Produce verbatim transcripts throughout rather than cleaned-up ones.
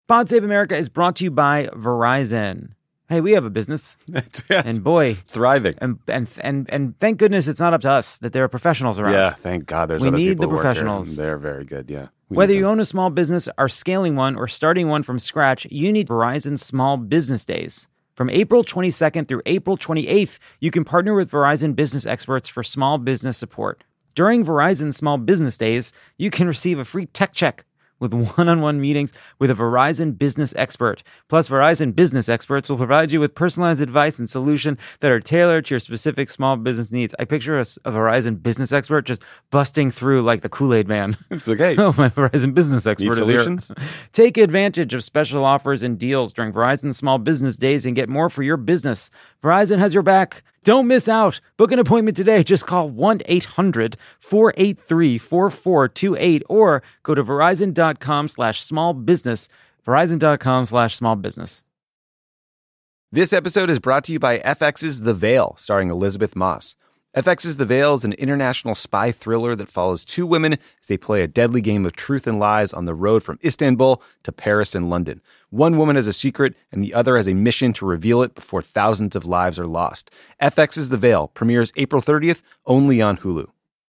Pod Save America is brought to you by Verizon. Hey, we have a business, and boy, thriving. And and and and thank goodness it's not up to us that there are professionals around. Yeah, thank God. There's we other need people the who work professionals. here. They're very good. Yeah. We Whether need you them. own a small business, are scaling one, or starting one from scratch, you need Verizon Small Business Days. From April twenty-second through April twenty-eighth, you can partner with Verizon business experts for small business support. During Verizon Small Business Days, you can receive a free tech check with one-on-one meetings with a Verizon business expert. Plus, Verizon business experts will provide you with personalized advice and solutions that are tailored to your specific small business needs. I picture a, a Verizon business expert just busting through like the Kool-Aid man. It's like, hey, oh, my Verizon business expert need is solutions? here. Take advantage of special offers and deals during Verizon Small Business Days and get more for your business. Verizon has your back. Don't miss out. Book an appointment today. Just call one eight hundred four eight three four four two eight or go to verizon.com slash small business. Verizon.com slash small business. This episode is brought to you by F X's The Veil, starring Elizabeth Moss. F X's The Veil is an international spy thriller that follows two women as they play a deadly game of truth and lies on the road from Istanbul to Paris and London. One woman has a secret, and the other has a mission to reveal it before thousands of lives are lost. F X's The Veil premieres April thirtieth, only on Hulu.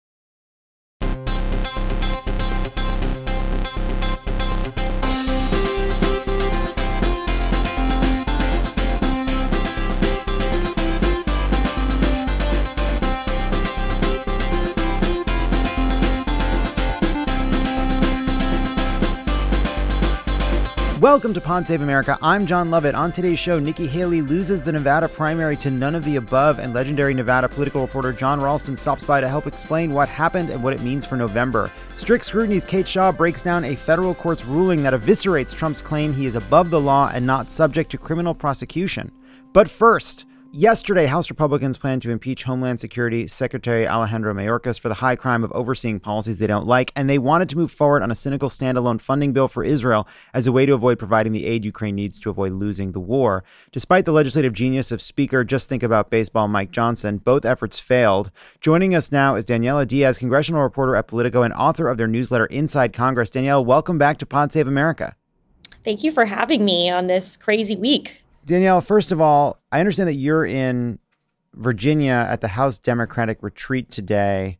Welcome to Pod Save America. I'm John Lovett. On today's show, Nikki Haley loses the Nevada primary to none of the above, and legendary Nevada political reporter John Ralston stops by to help explain what happened and what it means for November. Strict Scrutiny's Kate Shaw breaks down a federal court's ruling that eviscerates Trump's claim he is above the law and not subject to criminal prosecution. But first, yesterday, House Republicans plan to impeach Homeland Security Secretary Alejandro Mayorkas for the high crime of overseeing policies they don't like, and they wanted to move forward on a cynical standalone funding bill for Israel as a way to avoid providing the aid Ukraine needs to avoid losing the war. Despite the legislative genius of Speaker Just Think About Baseball Mike Johnson, both efforts failed. Joining us now is Daniela Diaz, congressional reporter at Politico and author of their newsletter Inside Congress. Danielle, welcome back to Pod Save America. Thank you for having me on this crazy week. Danielle, first of all, I understand that you're in Virginia at the House Democratic Retreat today.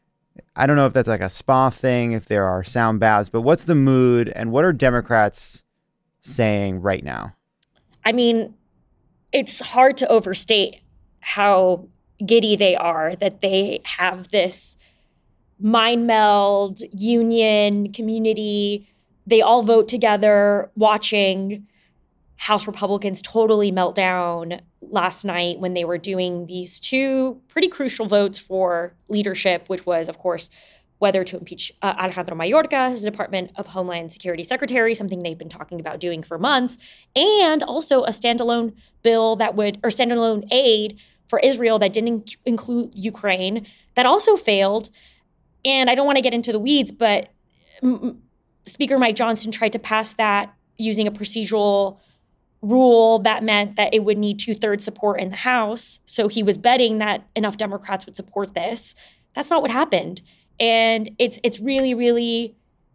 I don't know if that's like a spa thing, if there are sound baths, but what's the mood and what are Democrats saying right now? I mean, it's hard to overstate how giddy they are that they have this mind meld, union, community. They all vote together watching House Republicans totally melt down last night when they were doing these two pretty crucial votes for leadership, which was, of course, whether to impeach uh, Alejandro Mayorkas as Department of Homeland Security Secretary, something they've been talking about doing for months, and also a standalone bill that would, or standalone aid for Israel that didn't inc- include Ukraine, that also failed. And I don't want to get into the weeds, but M- Speaker Mike Johnson tried to pass that using a procedural rule that meant that it would need two-thirds support in the House. So he was betting that enough Democrats would support this. That's not what happened. And it's it's really, really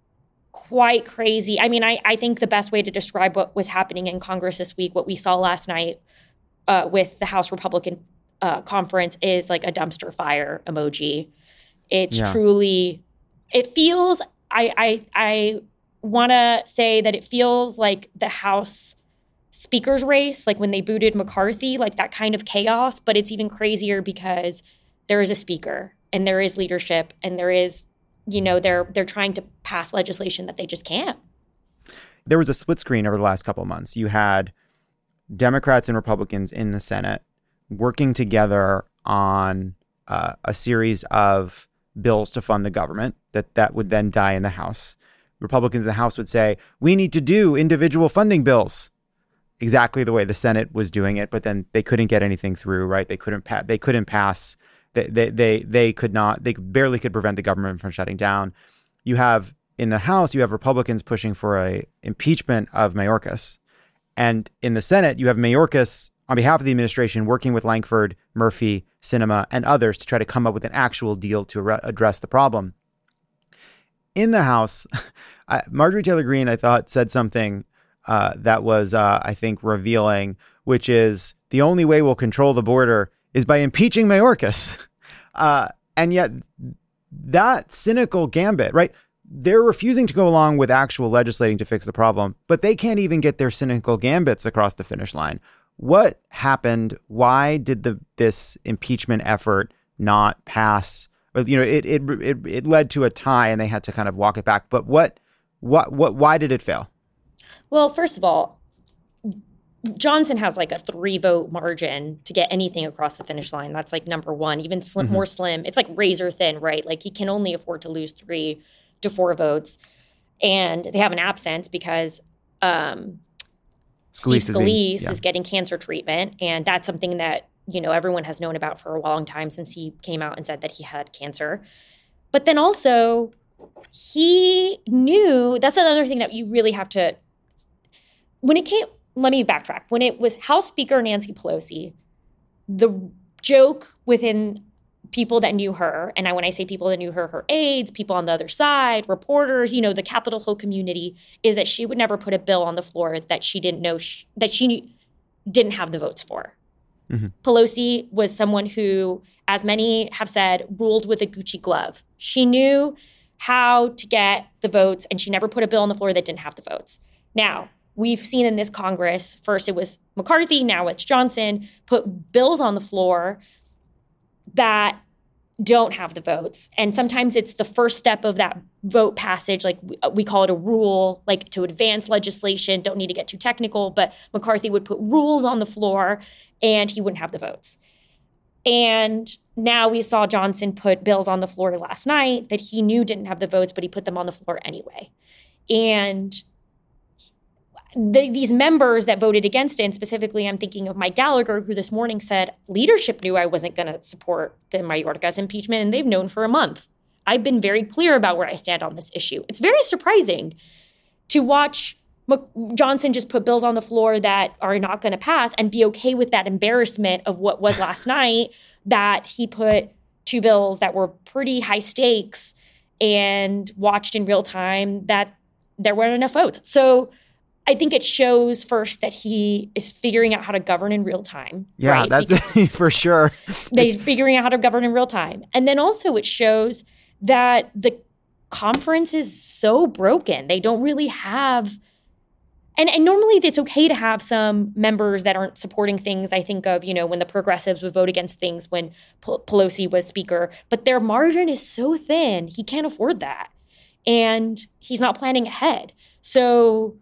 quite crazy. I mean, I, I think the best way to describe what was happening in Congress this week, what we saw last night uh, with the House Republican uh, conference, is like a dumpster fire emoji. It's yeah. truly, it feels, I, I, I want to say that it feels like the House speaker's race, like when they booted McCarthy, like that kind of chaos. But it's even crazier because there is a speaker and there is leadership and there is, you know, they're they're trying to pass legislation that they just can't. There was a split screen over the last couple of months. You had Democrats and Republicans in the Senate working together on uh, a series of bills to fund the government that that would then die in the House. Republicans in the House would say, we need to do individual funding bills. Exactly the way the Senate was doing it, but then they couldn't get anything through, right? They couldn't pa- they couldn't pass. They, they they they could not. They barely could prevent the government from shutting down. You have in the House, you have Republicans pushing for a impeachment of Mayorkas, and in the Senate, you have Mayorkas on behalf of the administration working with Lankford, Murphy, Sinema, and others to try to come up with an actual deal to re- address the problem. In the House, Marjorie Taylor Greene, I thought, said something uh, that was, uh, I think, revealing, which is the only way we'll control the border is by impeaching Mayorkas. Uh, and yet that cynical gambit, right? They're refusing to go along with actual legislating to fix the problem, but they can't even get their cynical gambits across the finish line. What happened? Why did the this impeachment effort not pass? You know, it it it it led to a tie, and they had to kind of walk it back. But what what what? Why did it fail? Well, first of all, Johnson has like a three vote margin to get anything across the finish line. That's like number one. Even slim, mm-hmm. more slim. It's like razor thin, right? Like he can only afford to lose three to four votes, and they have an absence because um, Steve Scalise, Scalise is, yeah. is getting cancer treatment, and that's something that you know everyone has known about for a long time since he came out and said that he had cancer. But then also, he knew that's another thing that you really have to. When it came, let me backtrack. When it was House Speaker Nancy Pelosi, the joke within people that knew her, and I, when I say people that knew her, her aides, people on the other side, reporters, you know, the Capitol Hill community, is that she would never put a bill on the floor that she didn't know, she, that she didn't have the votes for. Mm-hmm. Pelosi was someone who, as many have said, ruled with a Gucci glove. She knew how to get the votes, and she never put a bill on the floor that didn't have the votes. Now, we've seen in this Congress, first it was McCarthy, now it's Johnson, put bills on the floor that don't have the votes. And sometimes it's the first step of that vote passage, like we, we call it a rule, like to advance legislation, don't need to get too technical, but McCarthy would put rules on the floor and he wouldn't have the votes. And now we saw Johnson put bills on the floor last night that he knew didn't have the votes, but he put them on the floor anyway. And The, these members that voted against it, and specifically I'm thinking of Mike Gallagher, who this morning said leadership knew I wasn't going to support the Mayorkas impeachment, and they've known for a month. I've been very clear about where I stand on this issue. It's very surprising to watch M- Johnson just put bills on the floor that are not going to pass and be okay with that embarrassment of what was last night, that he put two bills that were pretty high stakes and watched in real time that there weren't enough votes. So I think it shows first that he is figuring out how to govern in real time. Yeah, right? that's because for sure. That he's figuring out how to govern in real time. And then also it shows that the conference is so broken. They don't really have, and, and normally it's okay to have some members that aren't supporting things. I think of, you know, when the progressives would vote against things when P- Pelosi was speaker, but their margin is so thin, he can't afford that. And he's not planning ahead. So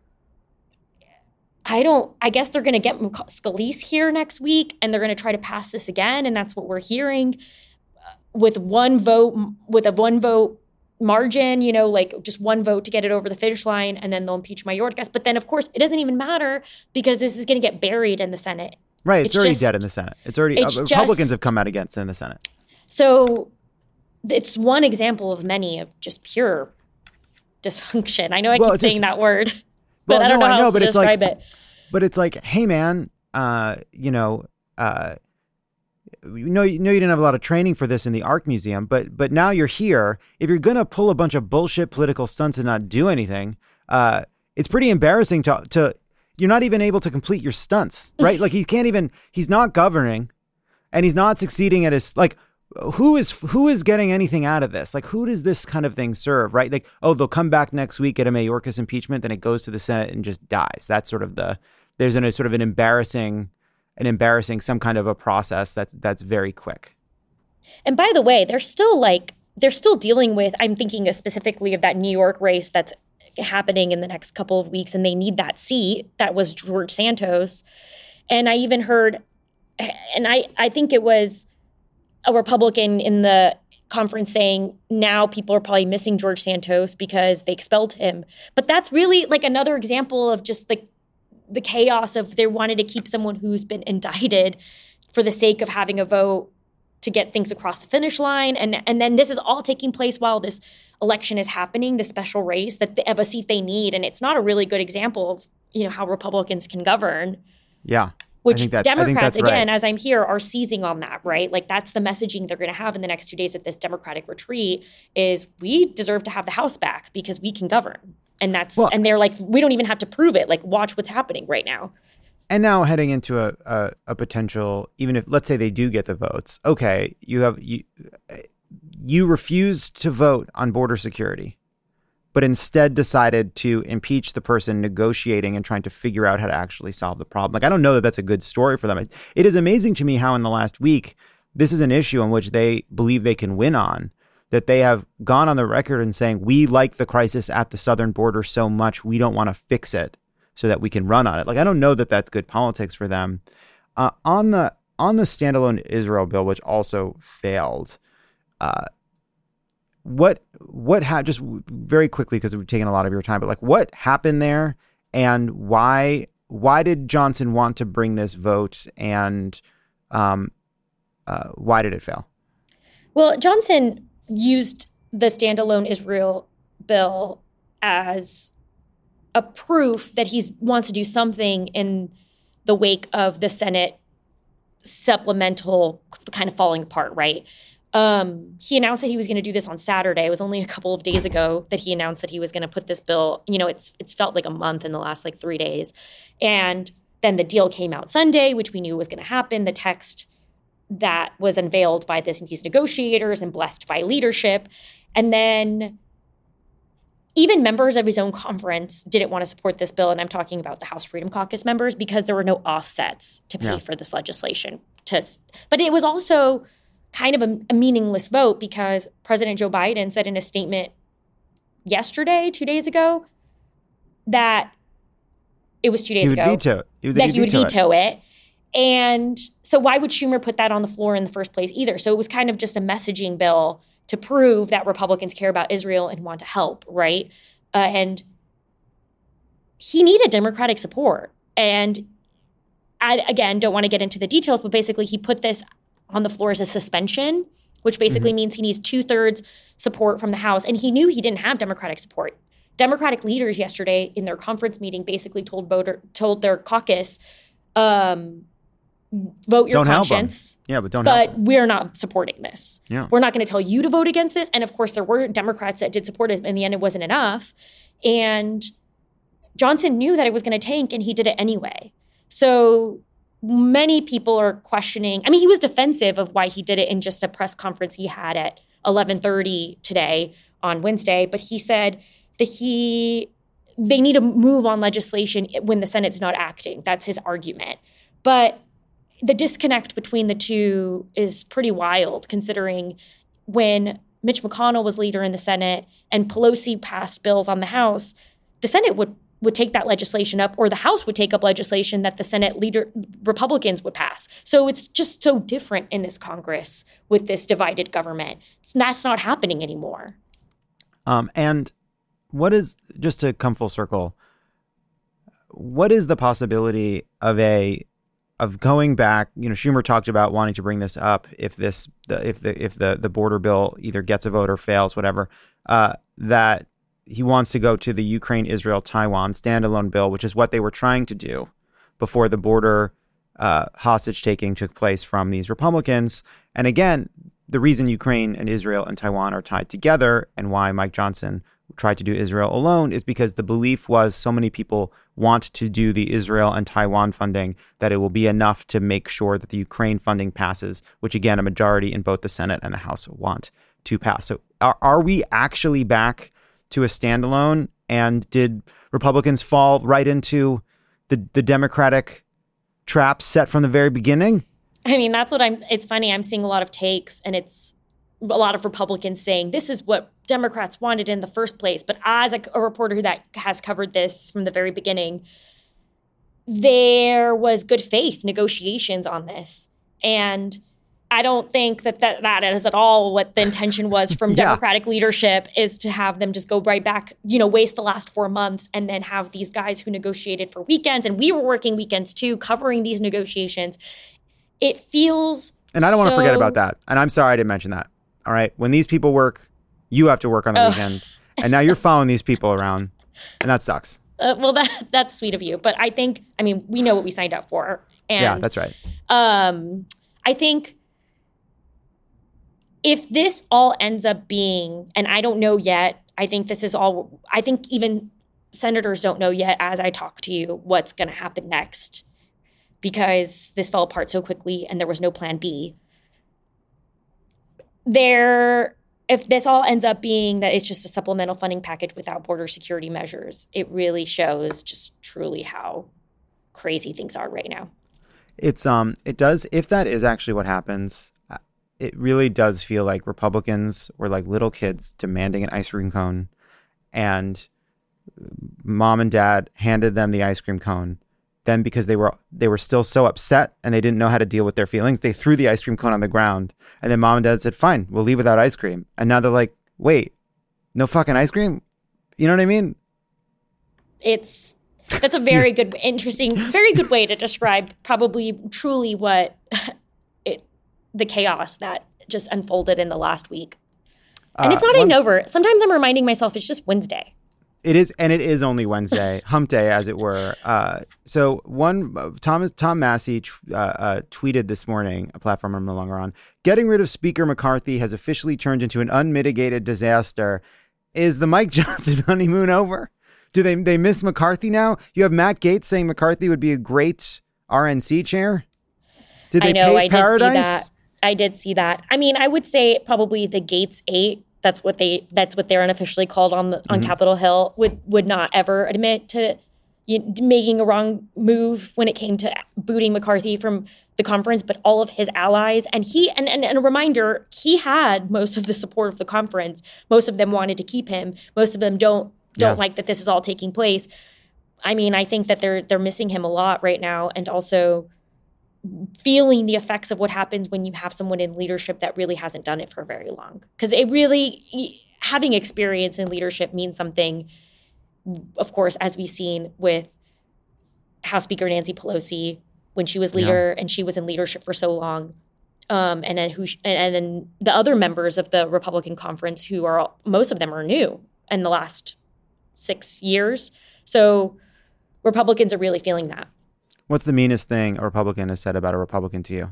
I don't, I guess they're going to get Scalise here next week and they're going to try to pass this again. And that's what we're hearing with one vote, with a one vote margin, you know, like just one vote to get it over the finish line, and then they'll impeach Mayorkas. But then, of course, it doesn't even matter because this is going to get buried in the Senate. Right. It's, it's already just, dead in the Senate. It's already, it's uh, Republicans just, have come out against it in the Senate. So it's one example of many of just pure dysfunction. I know I well, keep saying just, that word. Well, but I don't no, know how I know, else but to it's describe like, it. But it's like, hey, man, uh, you know, uh, you know, you know, you didn't have a lot of training for this in the Ark Museum, but but now you're here. If you're going to pull a bunch of bullshit political stunts and not do anything, uh, it's pretty embarrassing to to you're not even able to complete your stunts, right? Like he can't even he's not governing and he's not succeeding at his like. Who is who is getting anything out of this? Like, who does this kind of thing serve, right? Like, oh, they'll come back next week, get a Mayorkas impeachment, then it goes to the Senate and just dies. That's sort of the, there's an, a sort of an embarrassing, an embarrassing, some kind of a process that's, that's very quick. And by the way, they're still like, they're still dealing with, I'm thinking specifically of that New York race that's happening in the next couple of weeks, and they need that seat. That was George Santos. And I even heard, and I, I think it was a Republican in the conference saying now people are probably missing George Santos because they expelled him. But that's really like another example of just the, the chaos of they wanted to keep someone who's been indicted for the sake of having a vote to get things across the finish line. And, and then this is all taking place while this election is happening, the special race that they, of a seat they need. And it's not a really good example of, you know, how Republicans can govern. Yeah. Which that, Democrats, again, right. as I'm here, are seizing on that, right? Like that's the messaging they're going to have in the next two days at this Democratic retreat is we deserve to have the House back because we can govern. And that's well, and they're like, we don't even have to prove it. Like, watch what's happening right now. And now heading into a, a, a potential, even if, let's say they do get the votes, okay, you have you you refused to vote on border security, but instead decided to impeach the person negotiating and trying to figure out how to actually solve the problem. Like, I don't know that that's a good story for them. It, it is amazing to me how in the last week, this is an issue on which they believe they can win on, that they have gone on the record and saying, we like the crisis at the southern border so much, we don't want to fix it so that we can run on it. Like, I don't know that that's good politics for them. Uh, on the on the standalone Israel bill, which also failed, uh, what what ha- just very quickly, because we've taken a lot of your time, but like, what happened there, and why why did Johnson want to bring this vote, and um, uh, why did it fail? Well, Johnson used the standalone Israel bill as a proof that he wants to do something in the wake of the Senate supplemental kind of falling apart, right? Um, he announced that he was going to do this on Saturday. It was only a couple of days ago that he announced that he was going to put this bill. You know, it's it's felt like a month in the last like three days. And then the deal came out Sunday, which we knew was going to happen. The text that was unveiled by this, these negotiators and blessed by leadership. And then even members of his own conference didn't want to support this bill. And I'm talking about the House Freedom Caucus members, because there were no offsets to pay yeah. for this legislation. To, but it was also kind of a, a meaningless vote, because President Joe Biden said in a statement yesterday, two days ago, that it was two days he would ago, veto. He would, that he would veto, veto it. it. And so why would Schumer put that on the floor in the first place either? So it was kind of just a messaging bill to prove that Republicans care about Israel and want to help, right? Uh, and he needed Democratic support. And I, again, don't want to get into the details, but basically he put this on the floor as a suspension, which basically mm-hmm. means he needs two-thirds support from the House. And he knew he didn't have Democratic support. Democratic leaders yesterday in their conference meeting basically told voter told their caucus, um, vote your don't conscience. Yeah, but don't But help we're not supporting this. Yeah. We're not going to tell you to vote against this. And of course, there were Democrats that did support it. In the end, it wasn't enough. And Johnson knew that it was going to tank, and he did it anyway. So many people are questioning. I mean, he was defensive of why he did it in just a press conference he had at eleven thirty today on Wednesday. But he said that he they need to move on legislation when the Senate's not acting. That's his argument. But the disconnect between the two is pretty wild, considering when Mitch McConnell was leader in the Senate and Pelosi passed bills on the House, the Senate would, would take that legislation up, or the House would take up legislation that the Senate leader Republicans would pass. So it's just so different in this Congress with this divided government. That's not happening anymore. Um, and what is, just to come full circle, what is the possibility of a of going back? You know, Schumer talked about wanting to bring this up if this, the, if the if the, the border bill either gets a vote or fails, whatever, uh, that he wants to go to the Ukraine, Israel, Taiwan standalone bill, which is what they were trying to do before the border uh, hostage taking took place from these Republicans. And again, the reason Ukraine and Israel and Taiwan are tied together, and why Mike Johnson tried to do Israel alone, is because the belief was so many people want to do the Israel and Taiwan funding that it will be enough to make sure that the Ukraine funding passes, which again, a majority in both the Senate and the House want to pass. So are, are we actually back to a standalone? And did Republicans fall right into the, the Democratic trap set from the very beginning? I mean, that's what I'm, it's funny. I'm seeing a lot of takes, and it's a lot of Republicans saying this is what Democrats wanted in the first place. But as a, a reporter who that has covered this from the very beginning, there was good faith negotiations on this. And I don't think that that, that is at all what the intention was from yeah. Democratic leadership, is to have them just go right back, you know, waste the last four months and then have these guys who negotiated for weekends. And we were working weekends too, covering these negotiations. It feels And I don't so, want to forget about that. And I'm sorry I didn't mention that. All right. When these people work, you have to work on the oh. weekend. And now you're following these people around. And that sucks. Uh, well, that that's sweet of you. But I think, I mean, we know what we signed up for. And, yeah, that's right. Um, I think if this all ends up being, and I don't know yet, I think this is all, I think even senators don't know yet, as I talk to you, what's going to happen next, because this fell apart so quickly and there was no plan B. There, if this all ends up being that it's just a supplemental funding package without border security measures, it really shows just truly how crazy things are right now. It's um, it does. If that is actually what happens, it really does feel like Republicans were like little kids demanding an ice cream cone, and mom and dad handed them the ice cream cone. Then, because they were they were still so upset and they didn't know how to deal with their feelings, they threw the ice cream cone on the ground. And then mom and dad said, "Fine, we'll leave without ice cream." And now they're like, "Wait, no fucking ice cream?" You know what I mean? It's that's a very good, interesting, very good way to describe probably truly what it, the chaos that just unfolded in the last week. And uh, it's not even over. Sometimes I'm reminding myself it's just Wednesday. It is, and it is only Wednesday, hump day, as it were. Uh, so one, uh, Thomas Tom Massey uh, uh, tweeted this morning, a platform I'm no longer on, "Getting rid of Speaker McCarthy has officially turned into an unmitigated disaster. Is the Mike Johnson honeymoon over? Do they they miss McCarthy now? You have Matt Gaetz saying McCarthy would be a great R N C chair. Did they I know, pave I paradise? did see that. I did see that. I mean, I would say probably the Gaetz eight. That's what they. That's what they're unofficially called on the on mm-hmm. Capitol Hill. Would would not ever admit to you know, making a wrong move when it came to booting McCarthy from the conference, but all of his allies and he and, and and a reminder, he had most of the support of the conference. Most of them wanted to keep him. Most of them don't don't yeah. like that this is all taking place. I mean, I think that they're they're missing him a lot right now, and also feeling the effects of what happens when you have someone in leadership that really hasn't done it for very long. Because it really, having experience in leadership means something, of course, as we've seen with House Speaker Nancy Pelosi when she was leader yeah. and she was in leadership for so long. Um, and then who, and then the other members of the Republican conference who are, most of them are new in the last six years. So Republicans are really feeling that. What's the meanest thing a Republican has said about a Republican to you?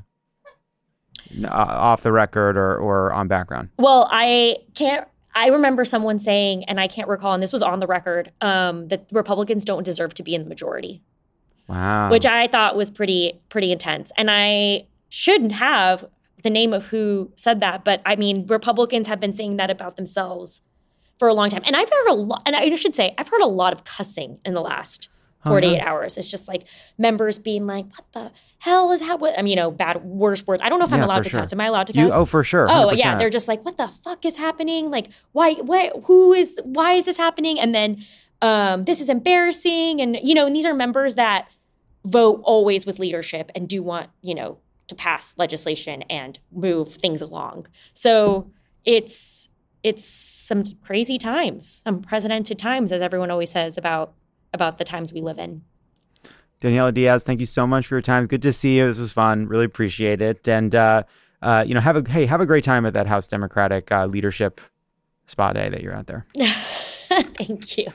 Uh, off the record or, or on background? Well, I can't, I remember someone saying, and I can't recall, and this was on the record, um, that Republicans don't deserve to be in the majority. Wow. Which I thought was pretty, pretty intense. And I shouldn't have the name of who said that, but I mean, Republicans have been saying that about themselves for a long time. And I've heard a lot, and I should say, I've heard a lot of cussing in the last forty-eight uh-huh. hours. It's just like members being like, what the hell is happening? I mean, you know, bad, worse words. I don't know if I'm yeah, allowed to sure. cuss. Am I allowed to cuss? You, oh, for sure. one hundred percent. Oh, yeah. yeah. They're just like, what the fuck is happening? Like, why, what, who is, why is this happening? And then um, this is embarrassing. And, you know, and these are members that vote always with leadership and do want, you know, to pass legislation and move things along. So it's, it's some crazy times, unprecedented times, as everyone always says about about the times we live in. Daniela Diaz, thank you so much for your time. Good to see you. This was fun. Really appreciate it. And, uh, uh, you know, have a, hey, have a great time at that House Democratic uh, leadership spa day that you're out there. Thank you.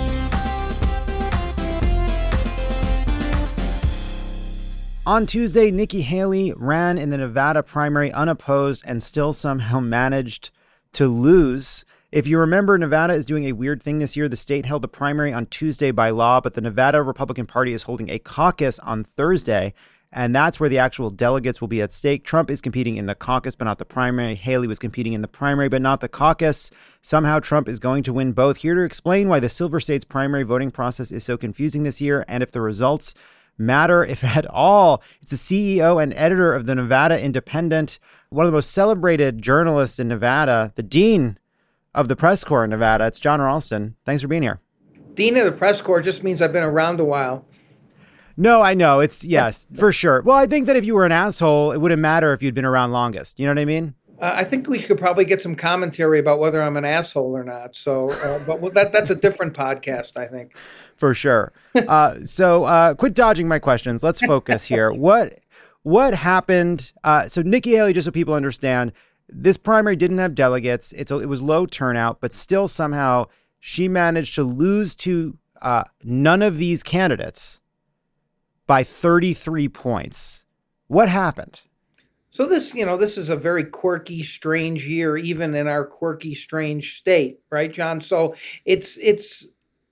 On Tuesday, Nikki Haley ran in the Nevada primary unopposed and still somehow managed to lose. If you remember, Nevada is doing a weird thing this year. The state held the primary on Tuesday by law, but the Nevada Republican Party is holding a caucus on Thursday, and that's where the actual delegates will be at stake. Trump is competing in the caucus, but not the primary. Haley was competing in the primary, but not the caucus. Somehow Trump is going to win both. Here to explain why the Silver State's primary voting process is so confusing this year, and if the results matter, if at all. It's the C E O and editor of the Nevada Independent, one of the most celebrated journalists in Nevada, the dean of the press corps in Nevada. It's Jon Ralston. Thanks for being here. Dean of the press corps just means I've been around a while. No, I know. It's yes, for sure. Well, I think that if you were an asshole, it wouldn't matter if you'd been around longest. You know what I mean? Uh, I think we could probably get some commentary about whether I'm an asshole or not. So, uh, but well, that that's a different podcast, I think. For sure. Uh, so uh, quit dodging my questions. Let's focus here. What what happened? Uh, so Nikki Haley, just so people understand, this primary didn't have delegates. It's a, it was low turnout, but still somehow she managed to lose to uh, none of these candidates by thirty-three points. What happened? So this, you know, this is a very quirky, strange year, even in our quirky, strange state, right, John? So it's it's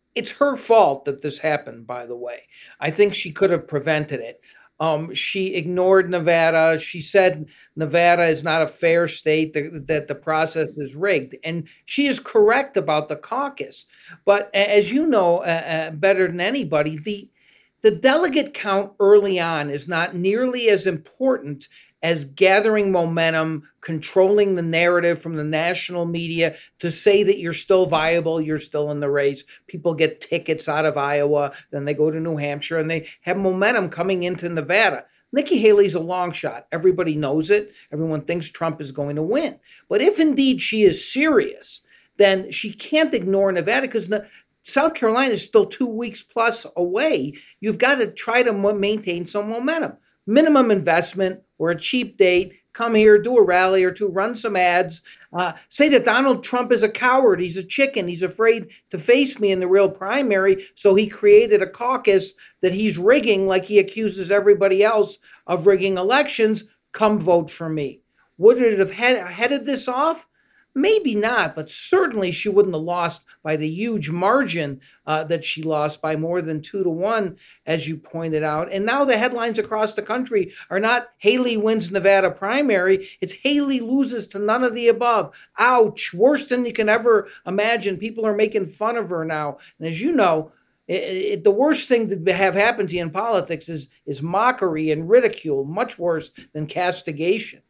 it's her fault that this happened, by the way. I think she could have prevented it. Um, she ignored Nevada. She said Nevada is not a fair state, that, that the process is rigged. And she is correct about the caucus. But as you know uh, uh, better than anybody, the, the delegate count early on is not nearly as important as gathering momentum, controlling the narrative from the national media to say that you're still viable, you're still in the race. People get tickets out of Iowa, then they go to New Hampshire, and they have momentum coming into Nevada. Nikki Haley's a long shot. Everybody knows it. Everyone thinks Trump is going to win. But if indeed she is serious, then she can't ignore Nevada, because South Carolina is still two weeks plus away. You've got to try to maintain some momentum. Minimum investment or a cheap date, come here, do a rally or two, run some ads, uh, say that Donald Trump is a coward, he's a chicken, he's afraid to face me in the real primary, so he created a caucus that he's rigging like he accuses everybody else of rigging elections. Come vote for me. Would it have head- headed this off? Maybe not, but certainly she wouldn't have lost by the huge margin uh, that she lost, by more than two to one, as you pointed out. And now the headlines across the country are not Haley wins Nevada primary. It's Haley loses to none of the above. Ouch, worse than you can ever imagine. People are making fun of her now. And as you know, It, it, the worst thing to have happened to you in politics is, is mockery and ridicule, much worse than castigation.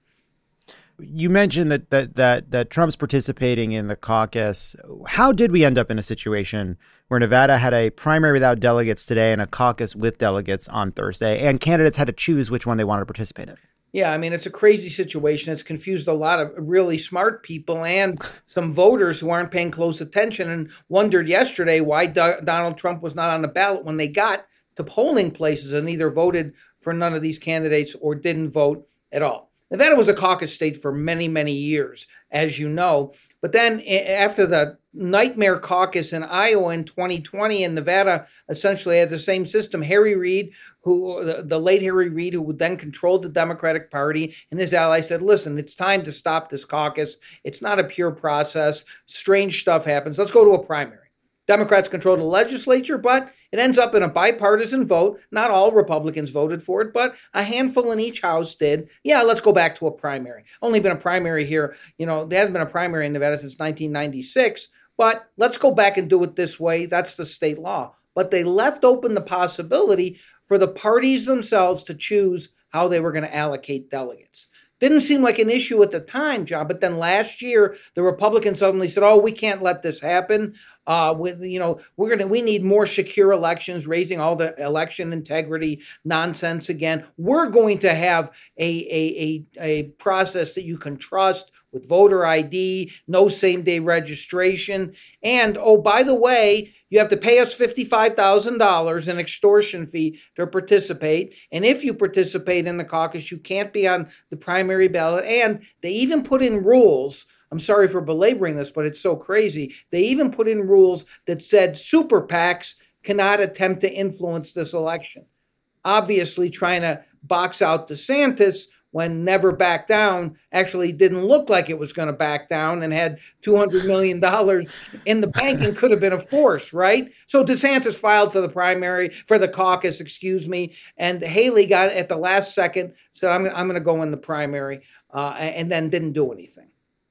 You mentioned that, that that that Trump's participating in the caucus. How did we end up in a situation where Nevada had a primary without delegates today and a caucus with delegates on Thursday, and candidates had to choose which one they wanted to participate in? Yeah, I mean, it's a crazy situation. It's confused a lot of really smart people and some voters who aren't paying close attention and wondered yesterday why Do- Donald Trump was not on the ballot when they got to polling places and either voted for none of these candidates or didn't vote at all. Nevada was a caucus state for many, many years, as you know. But then after the nightmare caucus in Iowa in twenty twenty, and Nevada essentially had the same system, Harry Reid, who the, the late Harry Reid, who then controlled the Democratic Party, and his allies said, listen, it's time to stop this caucus. It's not a pure process. Strange stuff happens. Let's go to a primary. Democrats control the legislature, but it ends up in a bipartisan vote. Not all Republicans voted for it, but a handful in each house did. Yeah, let's go back to a primary. Only been a primary here. You know, there hasn't been a primary in Nevada since nineteen ninety-six, but let's go back and do it this way. That's the state law. But they left open the possibility for the parties themselves to choose how they were going to allocate delegates. Didn't seem like an issue at the time, John, but then last year, the Republicans suddenly said, oh, we can't let this happen. Uh, with, you know, we're going to, we need more secure elections, raising all the election integrity nonsense again. We're going to have a, a, a, a process that you can trust with voter I D, no same day registration. And, oh, by the way, you have to pay us fifty-five thousand dollars in extortion fee to participate. And if you participate in the caucus, you can't be on the primary ballot. And they even put in rules. I'm sorry for belaboring this, but it's so crazy. They even put in rules that said super PACs cannot attempt to influence this election. Obviously trying to box out DeSantis, when Never Back Down actually didn't look like it was going to back down and had two hundred million dollars in the bank and could have been a force, right? So DeSantis filed for the primary, for the caucus, excuse me, and Haley got at the last second, said, I'm, I'm going to go in the primary, uh, and then didn't do anything.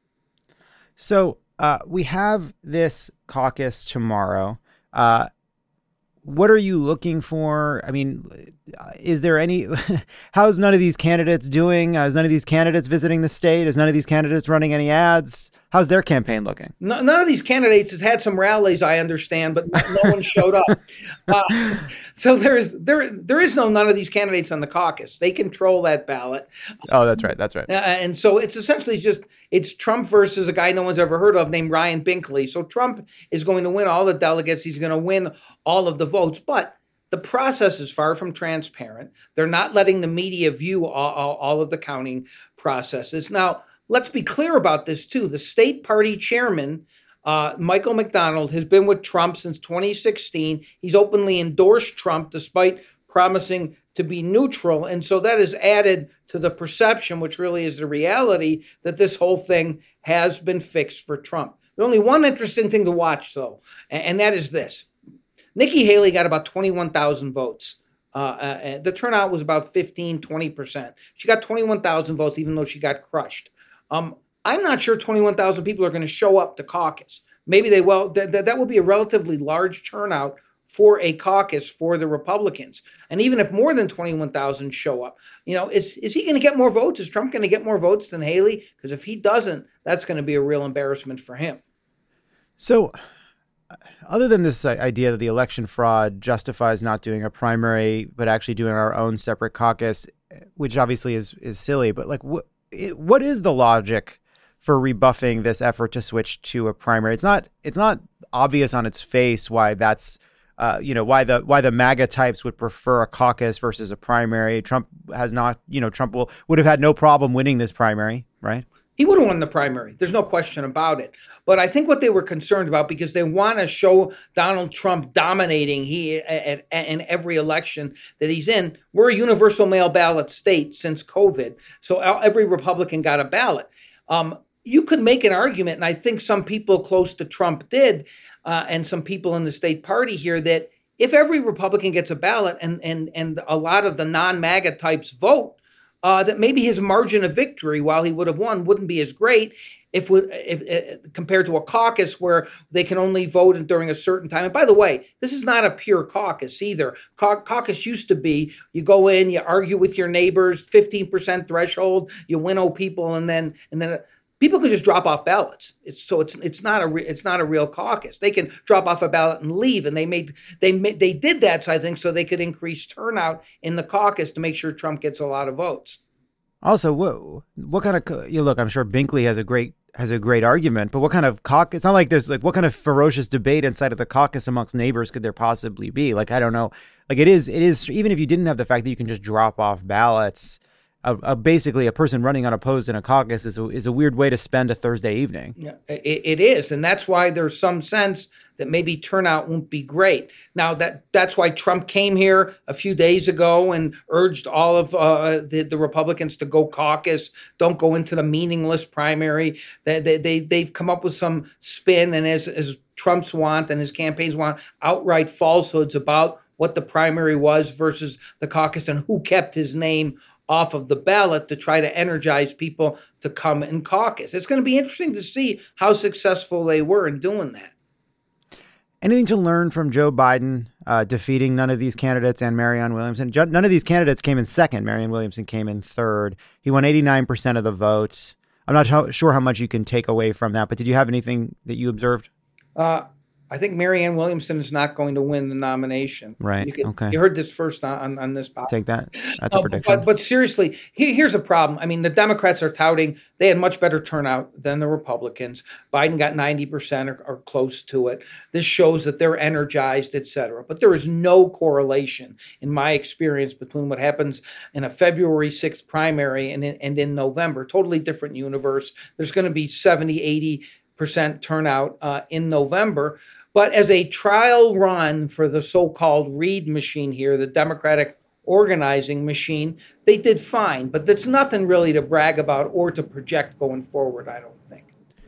So uh, we have this caucus tomorrow. Uh, what are you looking for? I mean, is there any, how's none of these candidates doing? Uh, is none of these candidates visiting the state? Is none of these candidates running any ads? How's their campaign looking? No, none of these candidates has had some rallies, I understand, but no one showed up. Uh, so there's there there is no none of these candidates on the caucus. They control that ballot. Oh, that's right. That's right. Uh, and so it's essentially just it's Trump versus a guy no one's ever heard of named Ryan Binkley. So Trump is going to win all the delegates. He's going to win all of the votes, but the process is far from transparent. They're not letting the media view all, all, all of the counting processes. Now, let's be clear about this, too. The state party chairman, uh, Michael McDonald, has been with Trump since twenty sixteen. He's openly endorsed Trump despite promising to be neutral. And so that has added to the perception, which really is the reality, that this whole thing has been fixed for Trump. There's only one interesting thing to watch, though, and that is this. Nikki Haley got about twenty-one thousand votes. Uh, uh, the turnout was about fifteen, twenty percent. She got twenty-one thousand votes, even though she got crushed. Um, I'm not sure twenty-one thousand people are going to show up to caucus. Maybe they will. Th- th- that would be a relatively large turnout for a caucus for the Republicans. And even if more than twenty-one thousand show up, you know, is, is he going to get more votes? Is Trump going to get more votes than Haley? Because if he doesn't, that's going to be a real embarrassment for him. So other than this idea that the election fraud justifies not doing a primary, but actually doing our own separate caucus, which obviously is, is silly, but like, what, what is the logic for rebuffing this effort to switch to a primary? It's not, it's not obvious on its face why that's, Uh, you know, why the why the MAGA types would prefer a caucus versus a primary. Trump has not, you know, Trump will would have had no problem winning this primary, right? He would have won the primary. There's no question about it. But I think what they were concerned about, because they want to show Donald Trump dominating he at, at, in every election that he's in. We're a universal mail ballot state since COVID, so every Republican got a ballot. Um, you could make an argument, and I think some people close to Trump did, Uh, and some people in the state party here, that if every Republican gets a ballot and and and a lot of the non-MAGA types vote, uh, that maybe his margin of victory, while he would have won, wouldn't be as great if, if, if compared to a caucus where they can only vote during a certain time. And by the way, this is not a pure caucus either. Cau- caucus used to be you go in, you argue with your neighbors, fifteen percent threshold, you winnow people, and then and then. People could just drop off ballots. It's, so it's it's not a re, it's not a real caucus. They can drop off a ballot and leave, and they made they made, they did that, so I think, so they could increase turnout in the caucus to make sure Trump gets a lot of votes. Also, what what kind of you look? I'm sure Binkley has a great has a great argument, but what kind of caucus? It's not like there's like what kind of ferocious debate inside of the caucus amongst neighbors could there possibly be? Like I don't know. Like it is it is even if you didn't have the fact that you can just drop off ballots. A, a, basically, a person running unopposed in a caucus is a, is a weird way to spend a Thursday evening. Yeah, it, it is, and that's why there's some sense that maybe turnout won't be great. Now that that's why Trump came here a few days ago and urged all of uh, the, the Republicans to go caucus, don't go into the meaningless primary. They, they, they, they've come up with some spin, and as, as Trump's want and his campaigns want, outright falsehoods about what the primary was versus the caucus and who kept his name off of the ballot to try to energize people to come and caucus. It's going to be interesting to see how successful they were in doing that. Anything to learn from Joe Biden uh, defeating none of these candidates and Marianne Williamson? Jo- none of these candidates came in second. Marianne Williamson came in third. He won eighty-nine percent of the votes. I'm not how, sure how much you can take away from that, but did you have anything that you observed? Uh, I think Marianne Williamson is not going to win the nomination. Right. You, could, okay. you heard this first on, on this podcast. Take that. That's a uh, prediction. But, but seriously, here, here's a problem. I mean, the Democrats are touting they had much better turnout than the Republicans. Biden got ninety percent or, or close to it. This shows that they're energized, et cetera. But there is no correlation, in my experience, between what happens in a February sixth primary and in, and in November. Totally different universe. There's going to be seventy, eighty percent turnout uh, in November. But as a trial run for the so-called Reid machine here, the Democratic organizing machine, they did fine. But that's nothing really to brag about or to project going forward, I don't think.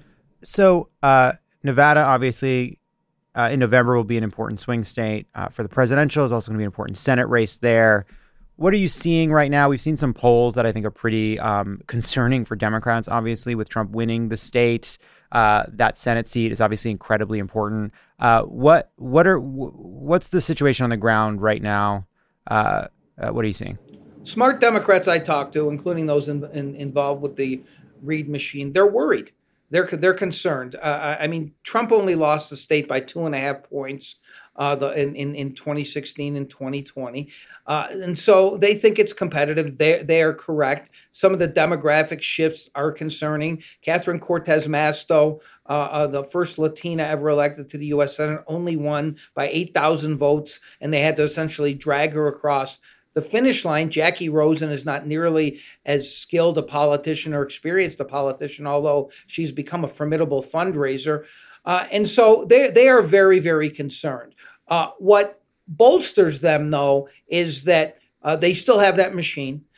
So uh, Nevada, obviously, uh, in November will be an important swing state uh, for the presidential. It's also going to be an important Senate race there. What are you seeing right now? We've seen some polls that I think are pretty um, concerning for Democrats, obviously, with Trump winning the state. Uh, that Senate seat is obviously incredibly important. Uh, what what are what's the situation on the ground right now? Uh, uh, what are you seeing? Smart Democrats I talk to, including those in, in, involved with the Reid machine, they're worried. They're they're concerned. Uh, I mean, Trump only lost the state by two and a half points uh, the, in, in in twenty sixteen and twenty twenty, uh, and so they think it's competitive. They they are correct. Some of the demographic shifts are concerning. Catherine Cortez Masto, uh, uh, the first Latina ever elected to the U S Senate, only won by eight thousand votes, and they had to essentially drag her across the finish line. Jackie Rosen is not nearly as skilled a politician or experienced a politician, although she's become a formidable fundraiser. Uh, and so they they are very, very concerned. Uh, what bolsters them, though, is that uh, they still have that machine.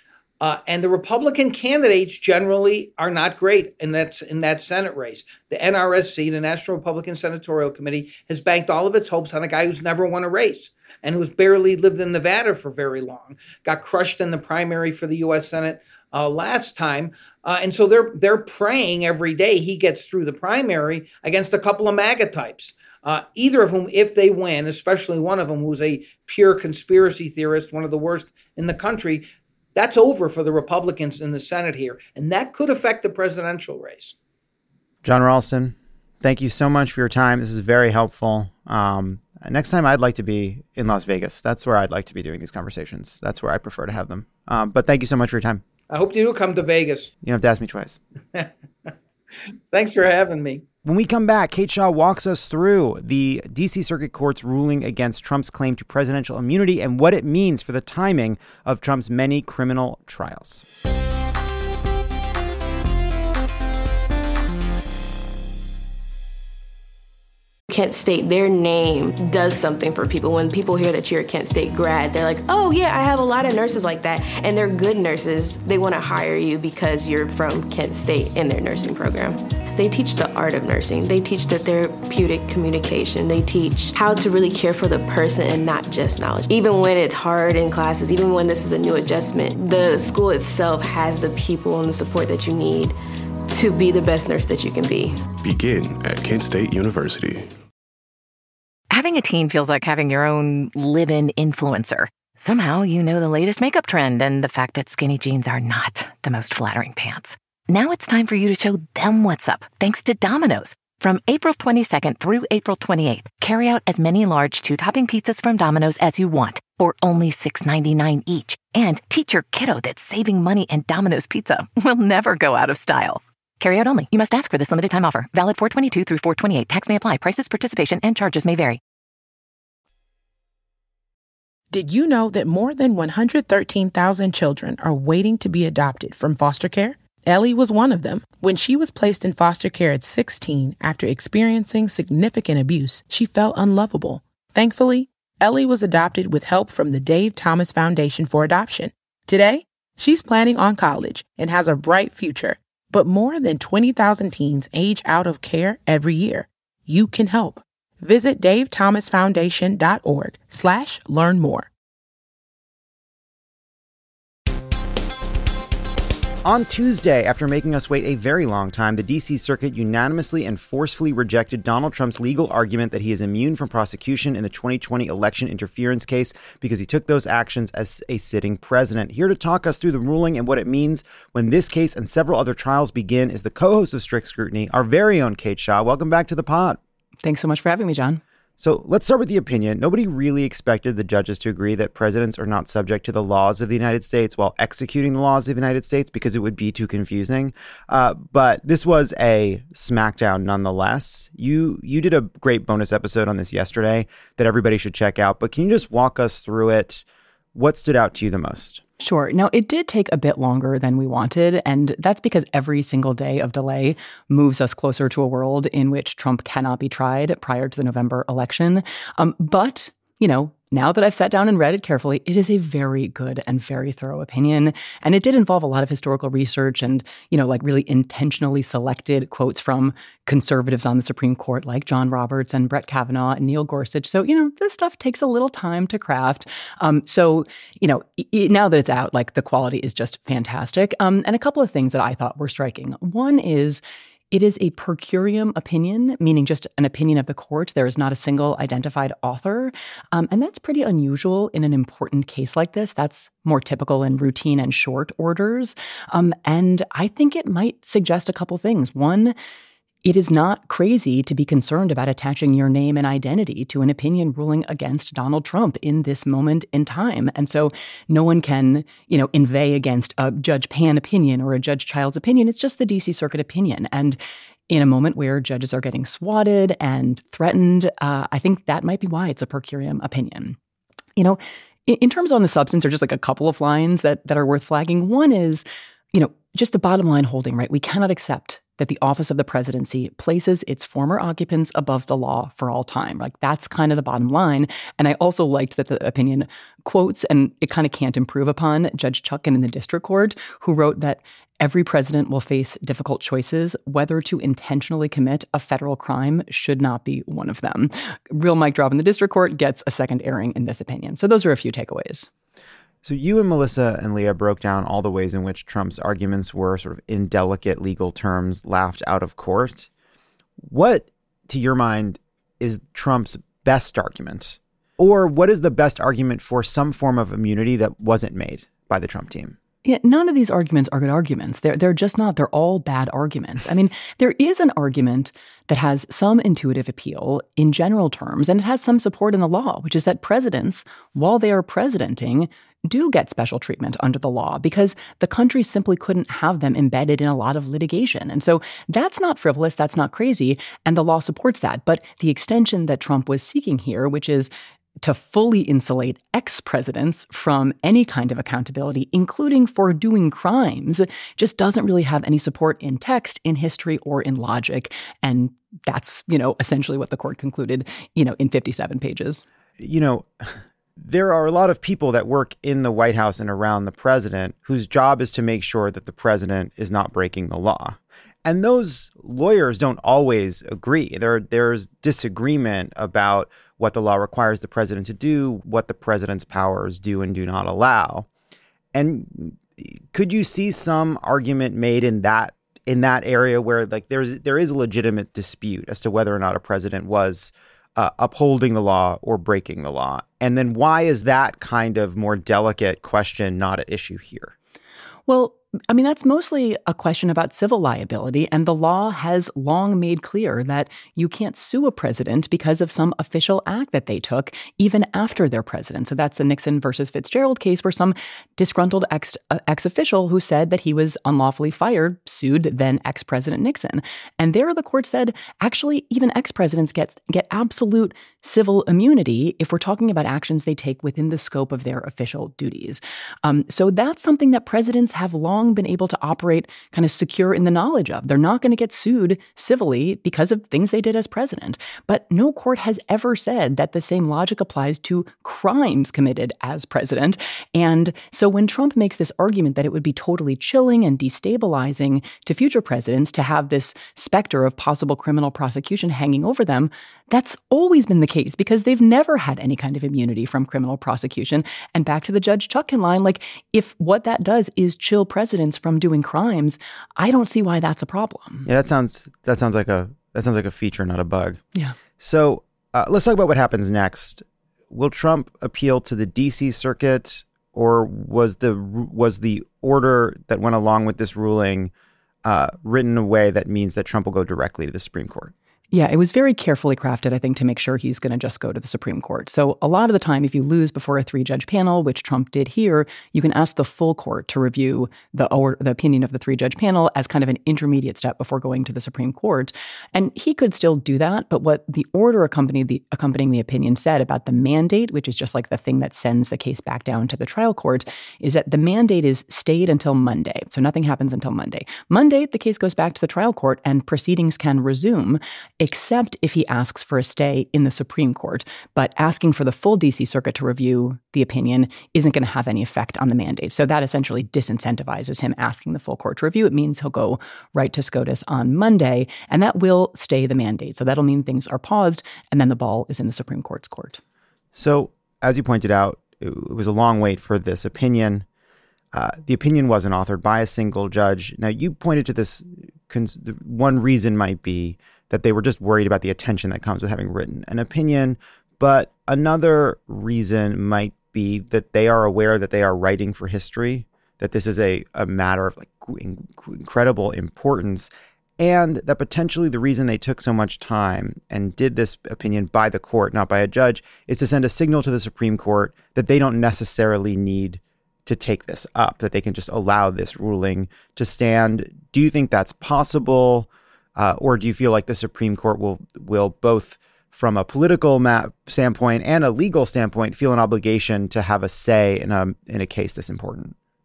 Uh, and the Republican candidates generally are not great in that, in that Senate race. The N R S C, the National Republican Senatorial Committee, has banked all of its hopes on a guy who's never won a race and who's barely lived in Nevada for very long, got crushed in the primary for the U S Senate uh, last time. Uh, and so they're they're praying every day he gets through the primary against a couple of MAGA types, uh, either of whom, if they win, especially one of them who's a pure conspiracy theorist, one of the worst in the country, that's over for the Republicans in the Senate here. And that could affect the presidential race. Jon Ralston, thank you so much for your time. This is very helpful. Um, next time I'd like to be in Las Vegas. That's where I'd like to be doing these conversations. That's where I prefer to have them. Um, but thank you so much for your time. I hope you do come to Vegas. You don't have to ask me twice. Thanks for having me. When we come back, Kate Shaw walks us through the D C Circuit Court's ruling against Trump's claim to presidential immunity and what it means for the timing of Trump's many criminal trials. Kent State, their name does something for people. When people hear that you're a Kent State grad, they're like, oh yeah, I have a lot of nurses like that. And they're good nurses. They want to hire you because you're from Kent State in their nursing program. They teach the art of nursing. They teach the therapeutic communication. They teach how to really care for the person and not just knowledge. Even when it's hard in classes, even when this is a new adjustment, the school itself has the people and the support that you need to be the best nurse that you can be. Begin at Kent State University. Having a teen feels like having your own live-in influencer. Somehow you know the latest makeup trend and the fact that skinny jeans are not the most flattering pants. Now it's time for you to show them what's up, thanks to Domino's. From April twenty-second through April twenty-eighth, carry out as many large two-topping pizzas from Domino's as you want for only six ninety-nine each. And teach your kiddo that saving money and Domino's Pizza will never go out of style. Carry out only. You must ask for this limited time offer. Valid four twenty-two through four twenty-eight. Tax may apply. Prices, participation, and charges may vary. Did you know that more than one hundred thirteen thousand children are waiting to be adopted from foster care? Ellie was one of them. When she was placed in foster care at sixteen after experiencing significant abuse, she felt unlovable. Thankfully, Ellie was adopted with help from the Dave Thomas Foundation for Adoption. Today, she's planning on college and has a bright future. But more than twenty thousand teens age out of care every year. You can help. Visit davethomasfoundation.org slash learn more. On Tuesday, after making us wait a very long time, the D C Circuit unanimously and forcefully rejected Donald Trump's legal argument that he is immune from prosecution in the twenty twenty election interference case because he took those actions as a sitting president. Here to talk us through the ruling and what it means when this case and several other trials begin is the co-host of Strict Scrutiny, our very own Kate Shaw. Welcome back to the pod. Thanks so much for having me, John. So let's start with the opinion. Nobody really expected the judges to agree that presidents are not subject to the laws of the United States while executing the laws of the United States because it would be too confusing. Uh, but this was a smackdown nonetheless. You you did a great bonus episode on this yesterday that everybody should check out. But can you just walk us through it? What stood out to you the most? Sure. Now, it did take a bit longer than we wanted, and that's because every single day of delay moves us closer to a world in which Trump cannot be tried prior to the November election. Um, but, you know, now that I've sat down and read it carefully, it is a very good and very thorough opinion. And it did involve a lot of historical research and, you know, like really intentionally selected quotes from conservatives on the Supreme Court like John Roberts and Brett Kavanaugh and Neil Gorsuch. So, you know, this stuff takes a little time to craft. Um, so, you know, it, now that it's out, like the quality is just fantastic. Um, and a couple of things that I thought were striking. One is, it is a per curiam opinion, meaning just an opinion of the court. There is not a single identified author. Um, and that's pretty unusual in an important case like this. That's more typical in routine and short orders. Um, and I think it might suggest a couple things. One, it is not crazy to be concerned about attaching your name and identity to an opinion ruling against Donald Trump in this moment in time. And so no one can, you know, inveigh against a Judge Pan opinion or a Judge Childs opinion. It's just the D C Circuit opinion. And in a moment where judges are getting swatted and threatened, uh, I think that might be why it's a per curiam opinion. You know, in, in terms on the substance, there are just like a couple of lines that that are worth flagging. One is, you know, just the bottom line holding, right? We cannot accept that the office of the presidency places its former occupants above the law for all time. Like, that's kind of the bottom line. And I also liked that the opinion quotes, and it kind of can't improve upon, Judge Chutkan in the district court, who wrote that every president will face difficult choices. Whether to intentionally commit a federal crime should not be one of them. Real mic drop in the district court gets a second airing in this opinion. So those are a few takeaways. So you and Melissa and Leah broke down all the ways in which Trump's arguments were sort of in delicate legal terms laughed out of court. What, to your mind, is Trump's best argument? Or what is the best argument for some form of immunity that wasn't made by the Trump team? Yeah, none of these arguments are good arguments. They're, they're just not. They're all bad arguments. I mean, there is an argument that has some intuitive appeal in general terms, and it has some support in the law, which is that presidents, while they are presidenting, do get special treatment under the law because the country simply couldn't have them embedded in a lot of litigation. And so that's not frivolous, that's not crazy, and the law supports that. But the extension that Trump was seeking here, which is to fully insulate ex-presidents from any kind of accountability, including for doing crimes, just doesn't really have any support in text, in history, or in logic. And that's, you know, essentially what the court concluded, you know, in fifty-seven pages. You know, there are a lot of people that work in the White House and around the president whose job is to make sure that the president is not breaking the law. And those lawyers don't always agree. There, there's disagreement about what the law requires the president to do, what the president's powers do and do not allow. And could you see some argument made in that in that area where like there's there is a legitimate dispute as to whether or not a president was uh, upholding the law or breaking the law? And then why is that kind of more delicate question not at issue here? Well, I mean, that's mostly a question about civil liability, and the law has long made clear that you can't sue a president because of some official act that they took, even after they're president. So that's the Nixon versus Fitzgerald case where some disgruntled ex, uh, ex-official who said that he was unlawfully fired sued then ex-president Nixon. And there the court said, actually, even ex-presidents get, get absolute civil immunity if we're talking about actions they take within the scope of their official duties. Um, so that's something that presidents have long been able to operate kind of secure in the knowledge of. They're not going to get sued civilly because of things they did as president. But no court has ever said that the same logic applies to crimes committed as president. And so when Trump makes this argument that it would be totally chilling and destabilizing to future presidents to have this specter of possible criminal prosecution hanging over them, that's always been the case because they've never had any kind of immunity from criminal prosecution. And back to the Judge Chutkan line, like if what that does is chill presidents from doing crimes, I don't see why that's a problem. Yeah, that sounds that sounds like a that sounds like a feature, not a bug. Yeah. So uh, let's talk about what happens next. Will Trump appeal to the D C Circuit, or was the was the order that went along with this ruling uh, written in a way that means that Trump will go directly to the Supreme Court? Yeah, it was very carefully crafted, I think, to make sure he's going to just go to the Supreme Court. So a lot of the time, if you lose before a three-judge panel, which Trump did here, you can ask the full court to review the or the opinion of the three-judge panel as kind of an intermediate step before going to the Supreme Court. And he could still do that, but what the order accompanying the, accompanying the opinion said about the mandate, which is just like the thing that sends the case back down to the trial court, is that the mandate is stayed until Monday. So nothing happens until Monday. Monday, the case goes back to the trial court and proceedings can resume, except if he asks for a stay in the Supreme Court. But asking for the full D C Circuit to review the opinion isn't going to have any effect on the mandate. So that essentially disincentivizes him asking the full court to review. It means he'll go right to SCOTUS on Monday, and that will stay the mandate. So that'll mean things are paused, and then the ball is in the Supreme Court's court. So, as you pointed out, it was a long wait for this opinion. Uh, the opinion wasn't authored by a single judge. Now, you pointed to this. Cons- one reason might be that they were just worried about the attention that comes with having written an opinion. But another reason might be that they are aware that they are writing for history, that this is a, a matter of like in- incredible importance, and that potentially the reason they took so much time and did this opinion by the court, not by a judge, is to send a signal to the Supreme Court that they don't necessarily need to take this up, that they can just allow this ruling to stand. Do you think that's possible? Uh, or do you feel like the Supreme Court will will both from a political map standpoint and a legal standpoint feel an obligation to have a say in a in a case this important?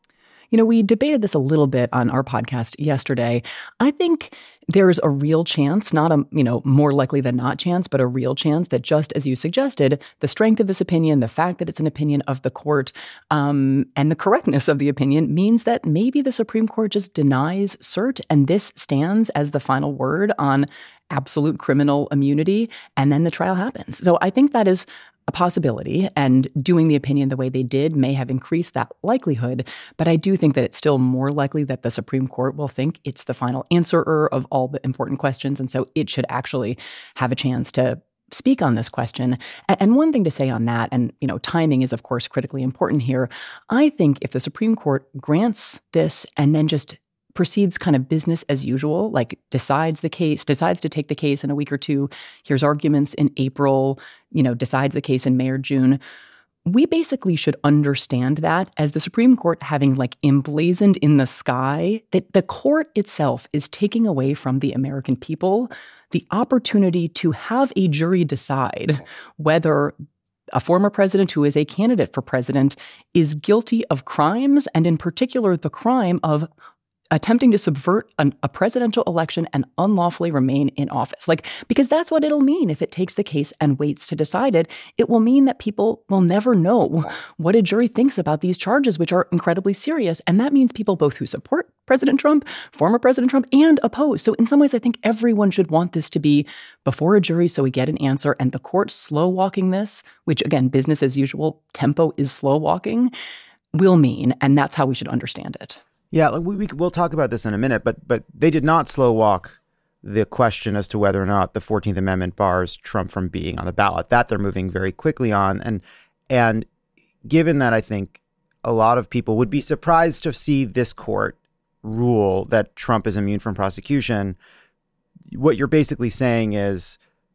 You know, we debated this a little bit on our podcast yesterday. I think there's a real chance, not a, you know, more likely than not chance, but a real chance that just as you suggested, the strength of this opinion, the fact that it's an opinion of the court, um, and the correctness of the opinion means that maybe the Supreme Court just denies cert, and this stands as the final word on absolute criminal immunity, and then the trial happens. So I think that is a possibility, and doing the opinion the way they did may have increased that likelihood. But I do think that it's still more likely that the Supreme Court will think it's the final answerer of all the important questions, and so it should actually have a chance to speak on this question. And one thing to say on that, and you know, timing is of course critically important here. I think if the Supreme Court grants this and then just proceeds kind of business as usual, like decides the case, decides to take the case in a week or two, hears arguments in April, you know, decides the case in May or June, we basically should understand that as the Supreme Court having like emblazoned in the sky that the court itself is taking away from the American people the opportunity to have a jury decide whether a former president who is a candidate for president is guilty of crimes, and in particular, the crime of attempting to subvert an, a presidential election and unlawfully remain in office. Like, because that's what it'll mean if it takes the case and waits to decide it. It will mean that people will never know what a jury thinks about these charges, which are incredibly serious. And that means people both who support President Trump, former President Trump, and oppose. So in some ways, I think everyone should want this to be before a jury so we get an answer. And the court slow walking this, which again, business as usual, tempo is slow walking, will mean, and that's how we should understand it. Yeah, we, we, we'll talk about this in a minute, but but they did not slow walk the question as to whether or not the fourteenth Amendment bars Trump from being on the ballot. That they're moving very quickly on. And and given that I think a lot of people would be surprised to see this court rule that Trump is immune from prosecution, what you're basically saying is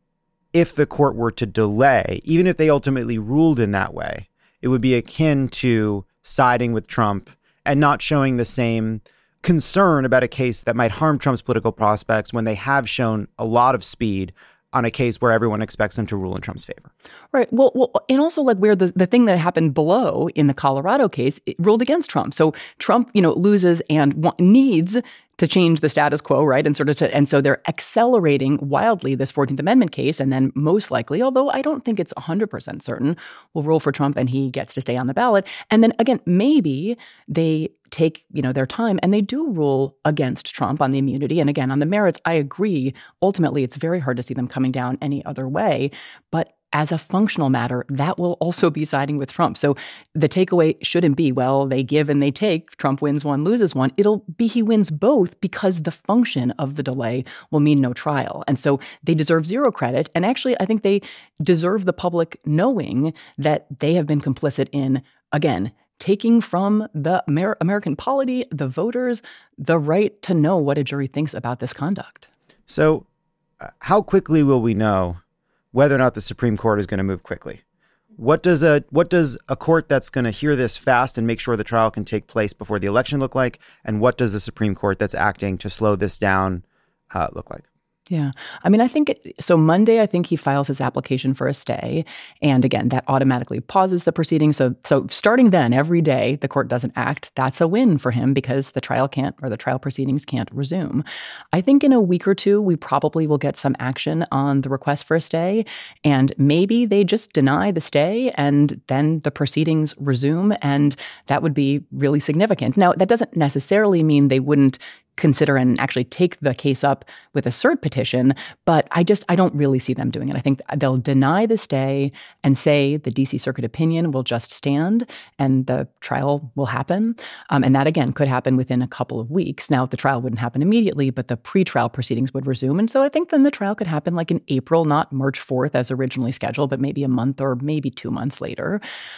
if the court were to delay, even if they ultimately ruled in that way, it would be akin to siding with Trump and not showing the same concern about a case that might harm Trump's political prospects when they have shown a lot of speed on a case where everyone expects them to rule in Trump's favor. Right. Well, well, and also like where the, the thing that happened below in the Colorado case, it ruled against Trump. So Trump, you know, loses and w- needs to change the status quo, right? And sort of to, and so they're accelerating wildly this fourteenth Amendment case. And then most likely, although I don't think it's one hundred percent certain, will rule for Trump and he gets to stay on the ballot. And then again, maybe they take, you know, their time and they do rule against Trump on the immunity. And again, on the merits, I agree. Ultimately, it's very hard to see them coming down any other way. But as a functional matter, that will also be siding with Trump. So the takeaway shouldn't be, well, they give and they take, Trump wins one, loses one. It'll be he wins both because the function of the delay will mean no trial. And so they deserve zero credit. And actually, I think they deserve the public knowing that they have been complicit in, again, taking from the Amer- American polity, the voters, the right to know what a jury thinks about this conduct. So uh, how quickly will we know whether or not the Supreme Court is going to move quickly? What does a what does a court that's going to hear this fast and make sure the trial can take place before the election look like? And what does the Supreme Court that's acting to slow this down uh, look like? Yeah. I mean, I think, it, so Monday, I think he files his application for a stay. And again, that automatically pauses the proceedings. So so starting then, every day, the court doesn't act. That's a win for him because the trial can't, or the trial proceedings can't resume. I think in a week or two, we probably will get some action on the request for a stay. And maybe they just deny the stay and then the proceedings resume. And that would be really significant. Now, that doesn't necessarily mean they wouldn't consider and actually take the case up with a cert petition, but I just, I don't really see them doing it. I think they'll deny the stay and say the D C Circuit opinion will just stand and the trial will happen. Um, and that, again, could happen within a couple of weeks. Now, the trial wouldn't happen immediately, but the pretrial proceedings would resume. And so I think then the trial could happen like in April, not March fourth as originally scheduled, but maybe a month or maybe two months later.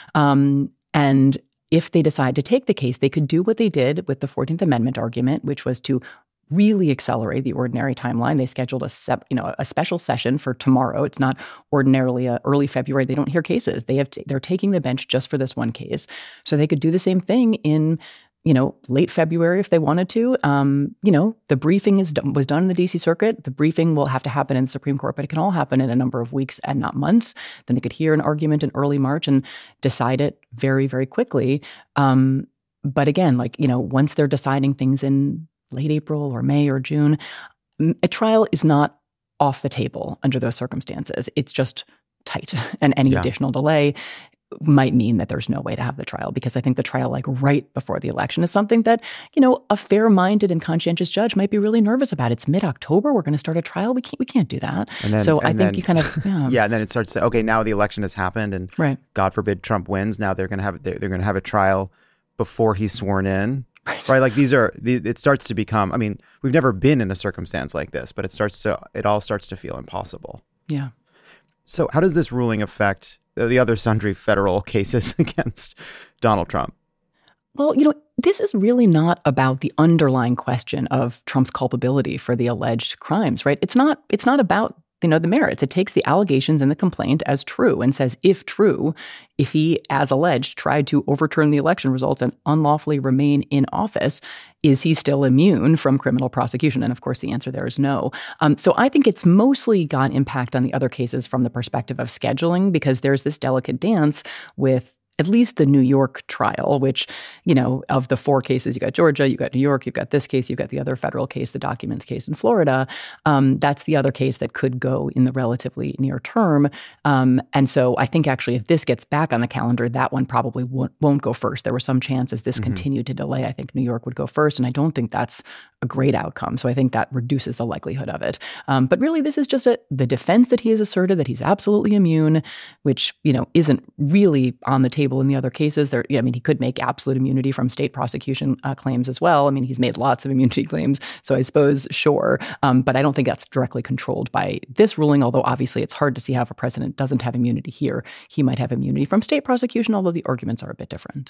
Um, and if they decide to take the case, they could do what they did with the fourteenth Amendment argument, which was to really accelerate the ordinary timeline. They scheduled a sep, you know, a special session for tomorrow. It's not ordinarily a early February. They don't hear cases. They have t- they're taking the bench just for this one case. So they could do the same thing in, you know, late February if they wanted to. Um, you know, the briefing is done, was done in the D C Circuit. The briefing will have to happen in the Supreme Court, but it can all happen in a number of weeks and not months. Then they could hear an argument in early March and decide it very, very quickly. Um, but again, like, you know, once they're deciding things in late April or May or June, a trial is not off the table under those circumstances. It's just tight. And any yeah. additional delay might mean that there's no way to have the trial, because I think the trial, like right before the election, is something that, you know, a fair-minded and conscientious judge might be really nervous about. It's mid-October. We're going to start a trial. We can't. We can't do that. And then, so and I think then, you kind of yeah. yeah. And then it starts to okay. Now the election has happened, and right. God forbid Trump wins. Now they're going to have they're, they're going to have a trial before he's sworn in. Right. right. Like these are the, it starts to become. I mean, we've never been in a circumstance like this, but it starts to it all starts to feel impossible. Yeah. So how does this ruling affect the other sundry federal cases against Donald Trump? Well, you know, this is really not about the underlying question of Trump's culpability for the alleged crimes, right? It's not it's not about, you know, the merits. It takes the allegations in the complaint as true and says, if true, if he, as alleged, tried to overturn the election results and unlawfully remain in office, is he still immune from criminal prosecution? And of course, the answer there is no. Um, so I think it's mostly got impact on the other cases from the perspective of scheduling, because there's this delicate dance with at least the New York trial, which, you know, of the four cases, you got Georgia, you got New York, you've got this case, you've got the other federal case, the documents case in Florida. Um, that's the other case that could go in the relatively near term. Um, and so I think actually if this gets back on the calendar, that one probably won't, won't go first. There were some chances this mm-hmm. continued to delay. I think New York would go first, and I don't think that's a great outcome. So I think that reduces the likelihood of it. Um, but really, this is just a, the defense that he has asserted that he's absolutely immune, which, you know, isn't really on the table in the other cases. There, I mean, he could make absolute immunity from state prosecution uh, claims as well. I mean, he's made lots of immunity claims, so I suppose, sure. Um, but I don't think that's directly controlled by this ruling, although obviously it's hard to see how if a president doesn't have immunity here, he might have immunity from state prosecution, although the arguments are a bit different.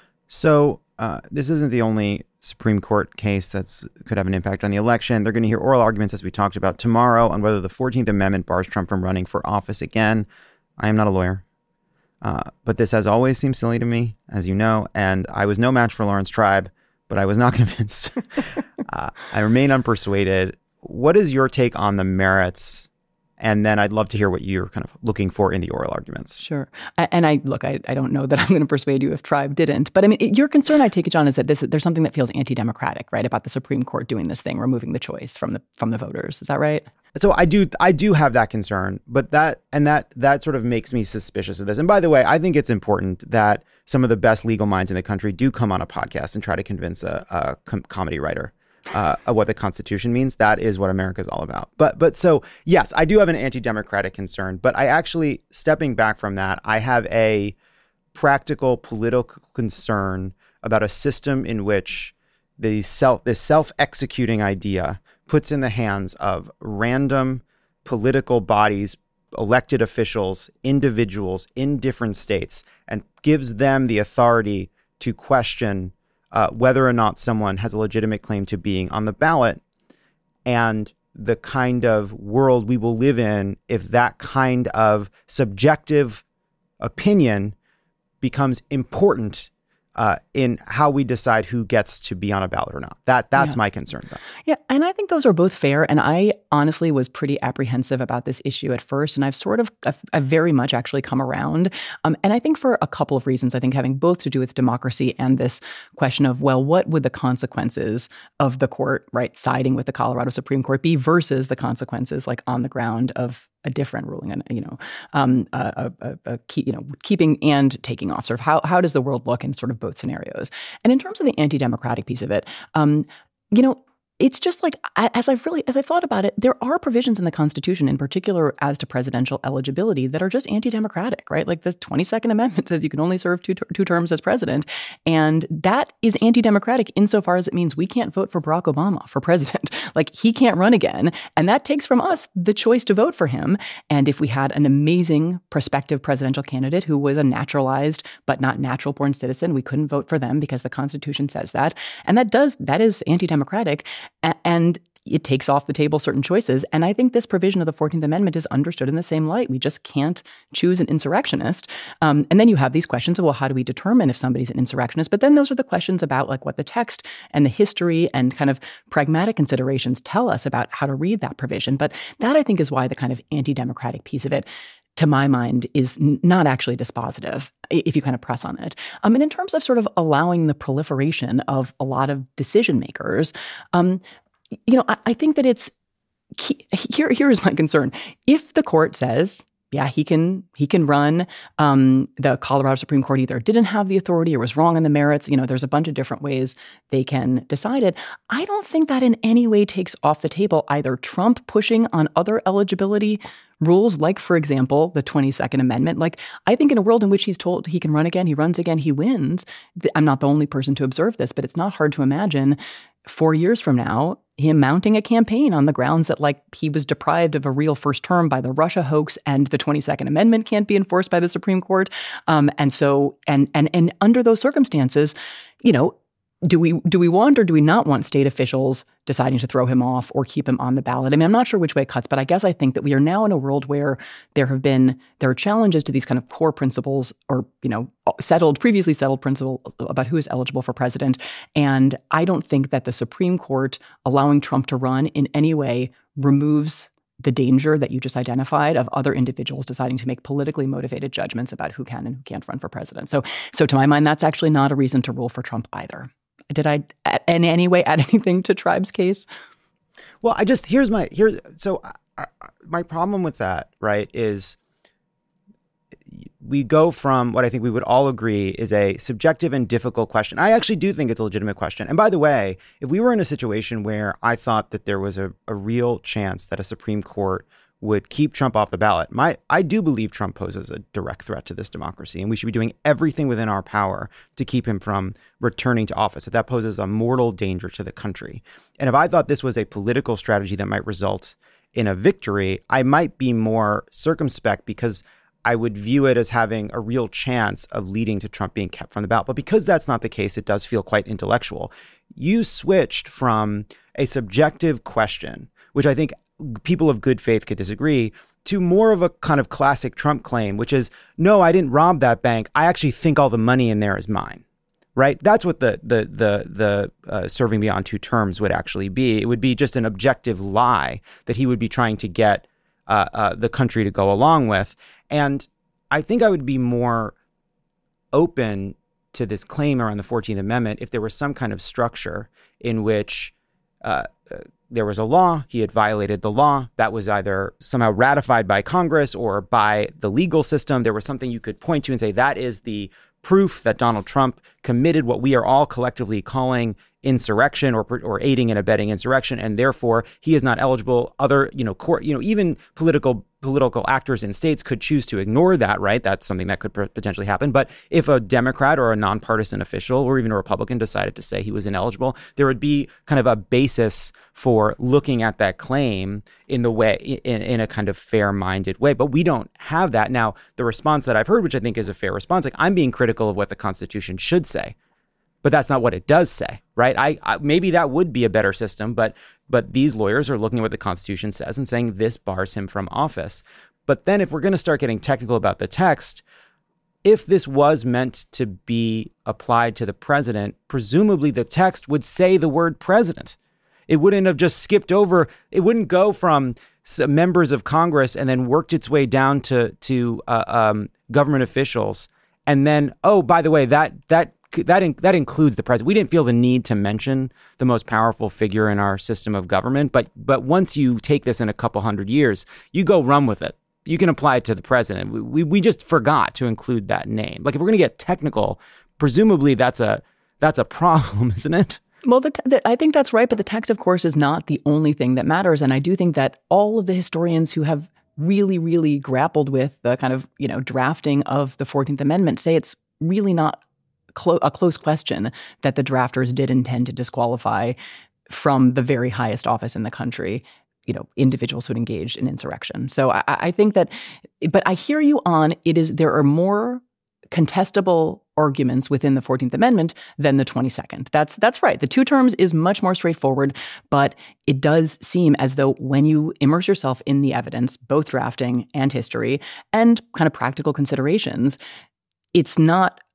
So uh, this isn't the only Supreme Court case that could have an impact on the election. They're going to hear oral arguments, as we talked about, tomorrow on whether the fourteenth Amendment bars Trump from running for office again. I am not a lawyer, uh, but this has always seemed silly to me, as you know, and I was no match for Lawrence Tribe, but I was not convinced. uh, I remain unpersuaded. What is your take on the merits? And then I'd love to hear what you're kind of looking for in the oral arguments. Sure. And I look, I, I don't know that I'm going to persuade you if Tribe didn't. But I mean, your concern, I take it, John, is that this there's something that feels anti-democratic, right, about the Supreme Court doing this thing, removing the choice from the from the voters. Is that right? So I do I do have that concern, but that and that that sort of makes me suspicious of this. And by the way, I think it's important that some of the best legal minds in the country do come on a podcast and try to convince a, a com- comedy writer Uh, of what the Constitution means. That is what America is all about. But but so, yes, I do have an anti-democratic concern, but I actually, stepping back from that, I have a practical political concern about a system in which the self, this self-executing idea puts in the hands of random political bodies, elected officials, individuals in different states, and gives them the authority to question Uh, whether or not someone has a legitimate claim to being on the ballot, and the kind of world we will live in if that kind of subjective opinion becomes important uh, in how we decide who gets to be on a ballot or not. That That's yeah. my concern about it. Yeah, and I think those are both fair. And I honestly was pretty apprehensive about this issue at first. And I've sort of, I've, I've very much actually come around. Um, and I think for a couple of reasons, I think having both to do with democracy and this question of, well, what would the consequences of the court, right, siding with the Colorado Supreme Court be versus the consequences like on the ground of a different ruling, and you know, um, a, a, a keep, you know, keeping and taking off. Sort of how how does the world look in sort of both scenarios? And in terms of the anti-democratic piece of it, um, you know, it's just like, as I've really, as I thought about it, there are provisions in the Constitution, in particular as to presidential eligibility, that are just anti-democratic, right? Like the twenty-second Amendment says you can only serve two, two terms as president. And that is anti-democratic insofar as it means we can't vote for Barack Obama for president. Like he can't run again. And that takes from us the choice to vote for him. And if we had an amazing prospective presidential candidate who was a naturalized but not natural born citizen, we couldn't vote for them because the Constitution says that. And that does, that is anti-democratic. And it takes off the table certain choices. And I think this provision of the fourteenth Amendment is understood in the same light. We just can't choose an insurrectionist. Um, and then you have these questions of, well, how do we determine if somebody's an insurrectionist? But then those are the questions about like what the text and the history and kind of pragmatic considerations tell us about how to read that provision. But that, I think, is why the kind of anti-democratic piece of it to my mind, is n- not actually dispositive if you kind of press on it. Um, and in terms of sort of allowing the proliferation of a lot of decision makers, um, you know, I, I think that it's here. Here is my concern: if the court says, yeah, he can he can run. Um, the Colorado Supreme Court either didn't have the authority or was wrong on the merits. You know, there's a bunch of different ways they can decide it. I don't think that in any way takes off the table either Trump pushing on other eligibility rules, like, for example, the twenty-second Amendment. Like, I think in a world in which he's told he can run again, he runs again, he wins. I'm not the only person to observe this, but it's not hard to imagine four years from now, him mounting a campaign on the grounds that, like, he was deprived of a real first term by the Russia hoax, and the twenty-second Amendment can't be enforced by the Supreme Court. Um, and so, and and and under those circumstances, you know, do we do we want or do we not want state officials deciding to throw him off or keep him on the ballot? I mean, I'm not sure which way it cuts, but I guess I think that we are now in a world where there have been there are challenges to these kind of core principles, or, you know, settled previously settled principle about who is eligible for president. And I don't think that the Supreme Court allowing Trump to run in any way removes the danger that you just identified of other individuals deciding to make politically motivated judgments about who can and who can't run for president. So, so to my mind, that's actually not a reason to rule for Trump either. Did I in any way add anything to Tribe's case? Well, I just, here's my, here's, so I, my problem with that, right, is we go from what I think we would all agree is a subjective and difficult question. I actually do think it's a legitimate question. And by the way, if we were in a situation where I thought that there was a, a real chance that a Supreme Court would keep Trump off the ballot, my I do believe Trump poses a direct threat to this democracy, and we should be doing everything within our power to keep him from returning to office. That that poses a mortal danger to the country. And if I thought this was a political strategy that might result in a victory, I might be more circumspect because I would view it as having a real chance of leading to Trump being kept from the ballot. But because that's not the case, it does feel quite intellectual. You switched from a subjective question, which I think people of good faith could disagree, to more of a kind of classic Trump claim, which is, no, I didn't rob that bank. I actually think all the money in there is mine, right? That's what the the the the uh, serving beyond two terms would actually be. It would be just an objective lie that he would be trying to get uh, uh, the country to go along with. And I think I would be more open to this claim around the fourteenth Amendment if there was some kind of structure in which uh, uh, there was a law, he had violated the law, that was either somehow ratified by Congress or by the legal system. There was something you could point to and say, that is the proof that Donald Trump committed what we are all collectively calling insurrection or or aiding and abetting insurrection, and therefore he is not eligible. Other, you know, court, you know, even political political actors in states could choose to ignore that, right? That's something that could potentially happen. But if a Democrat or a nonpartisan official or even a Republican decided to say he was ineligible, there would be kind of a basis for looking at that claim in the way, in, in a kind of fair-minded way. But we don't have that. Now, the response that I've heard, which I think is a fair response, like, I'm being critical of what the Constitution should say, but that's not what it does say, right? I, I maybe that would be a better system, but but these lawyers are looking at what the Constitution says and saying this bars him from office. But then if we're going to start getting technical about the text, if this was meant to be applied to the president, presumably the text would say the word president. It wouldn't have just skipped over. It wouldn't go from members of Congress and then worked its way down to to uh, um, government officials. And then, oh, by the way, that that that in, that includes the president. We didn't feel the need to mention the most powerful figure in our system of government. But but once you take this in a couple hundred years, you go run with it. You can apply it to the president. We we, we just forgot to include that name. Like, if we're going to get technical, presumably that's a that's a problem, isn't it? Well, the, the, I think that's right. But the text, of course, is not the only thing that matters. And I do think that all of the historians who have really, really grappled with the kind of, you know, drafting of the fourteenth Amendment say it's really not clo- a close question that the drafters did intend to disqualify from the very highest office in the country, you know, individuals who had engaged in insurrection. So I, I think that, but I hear you on it is there are more contestable arguments within the fourteenth Amendment than the twenty-second. That's that's right. The two terms is much more straightforward, but it does seem as though when you immerse yourself in the evidence, both drafting and history and kind of practical considerations, it's not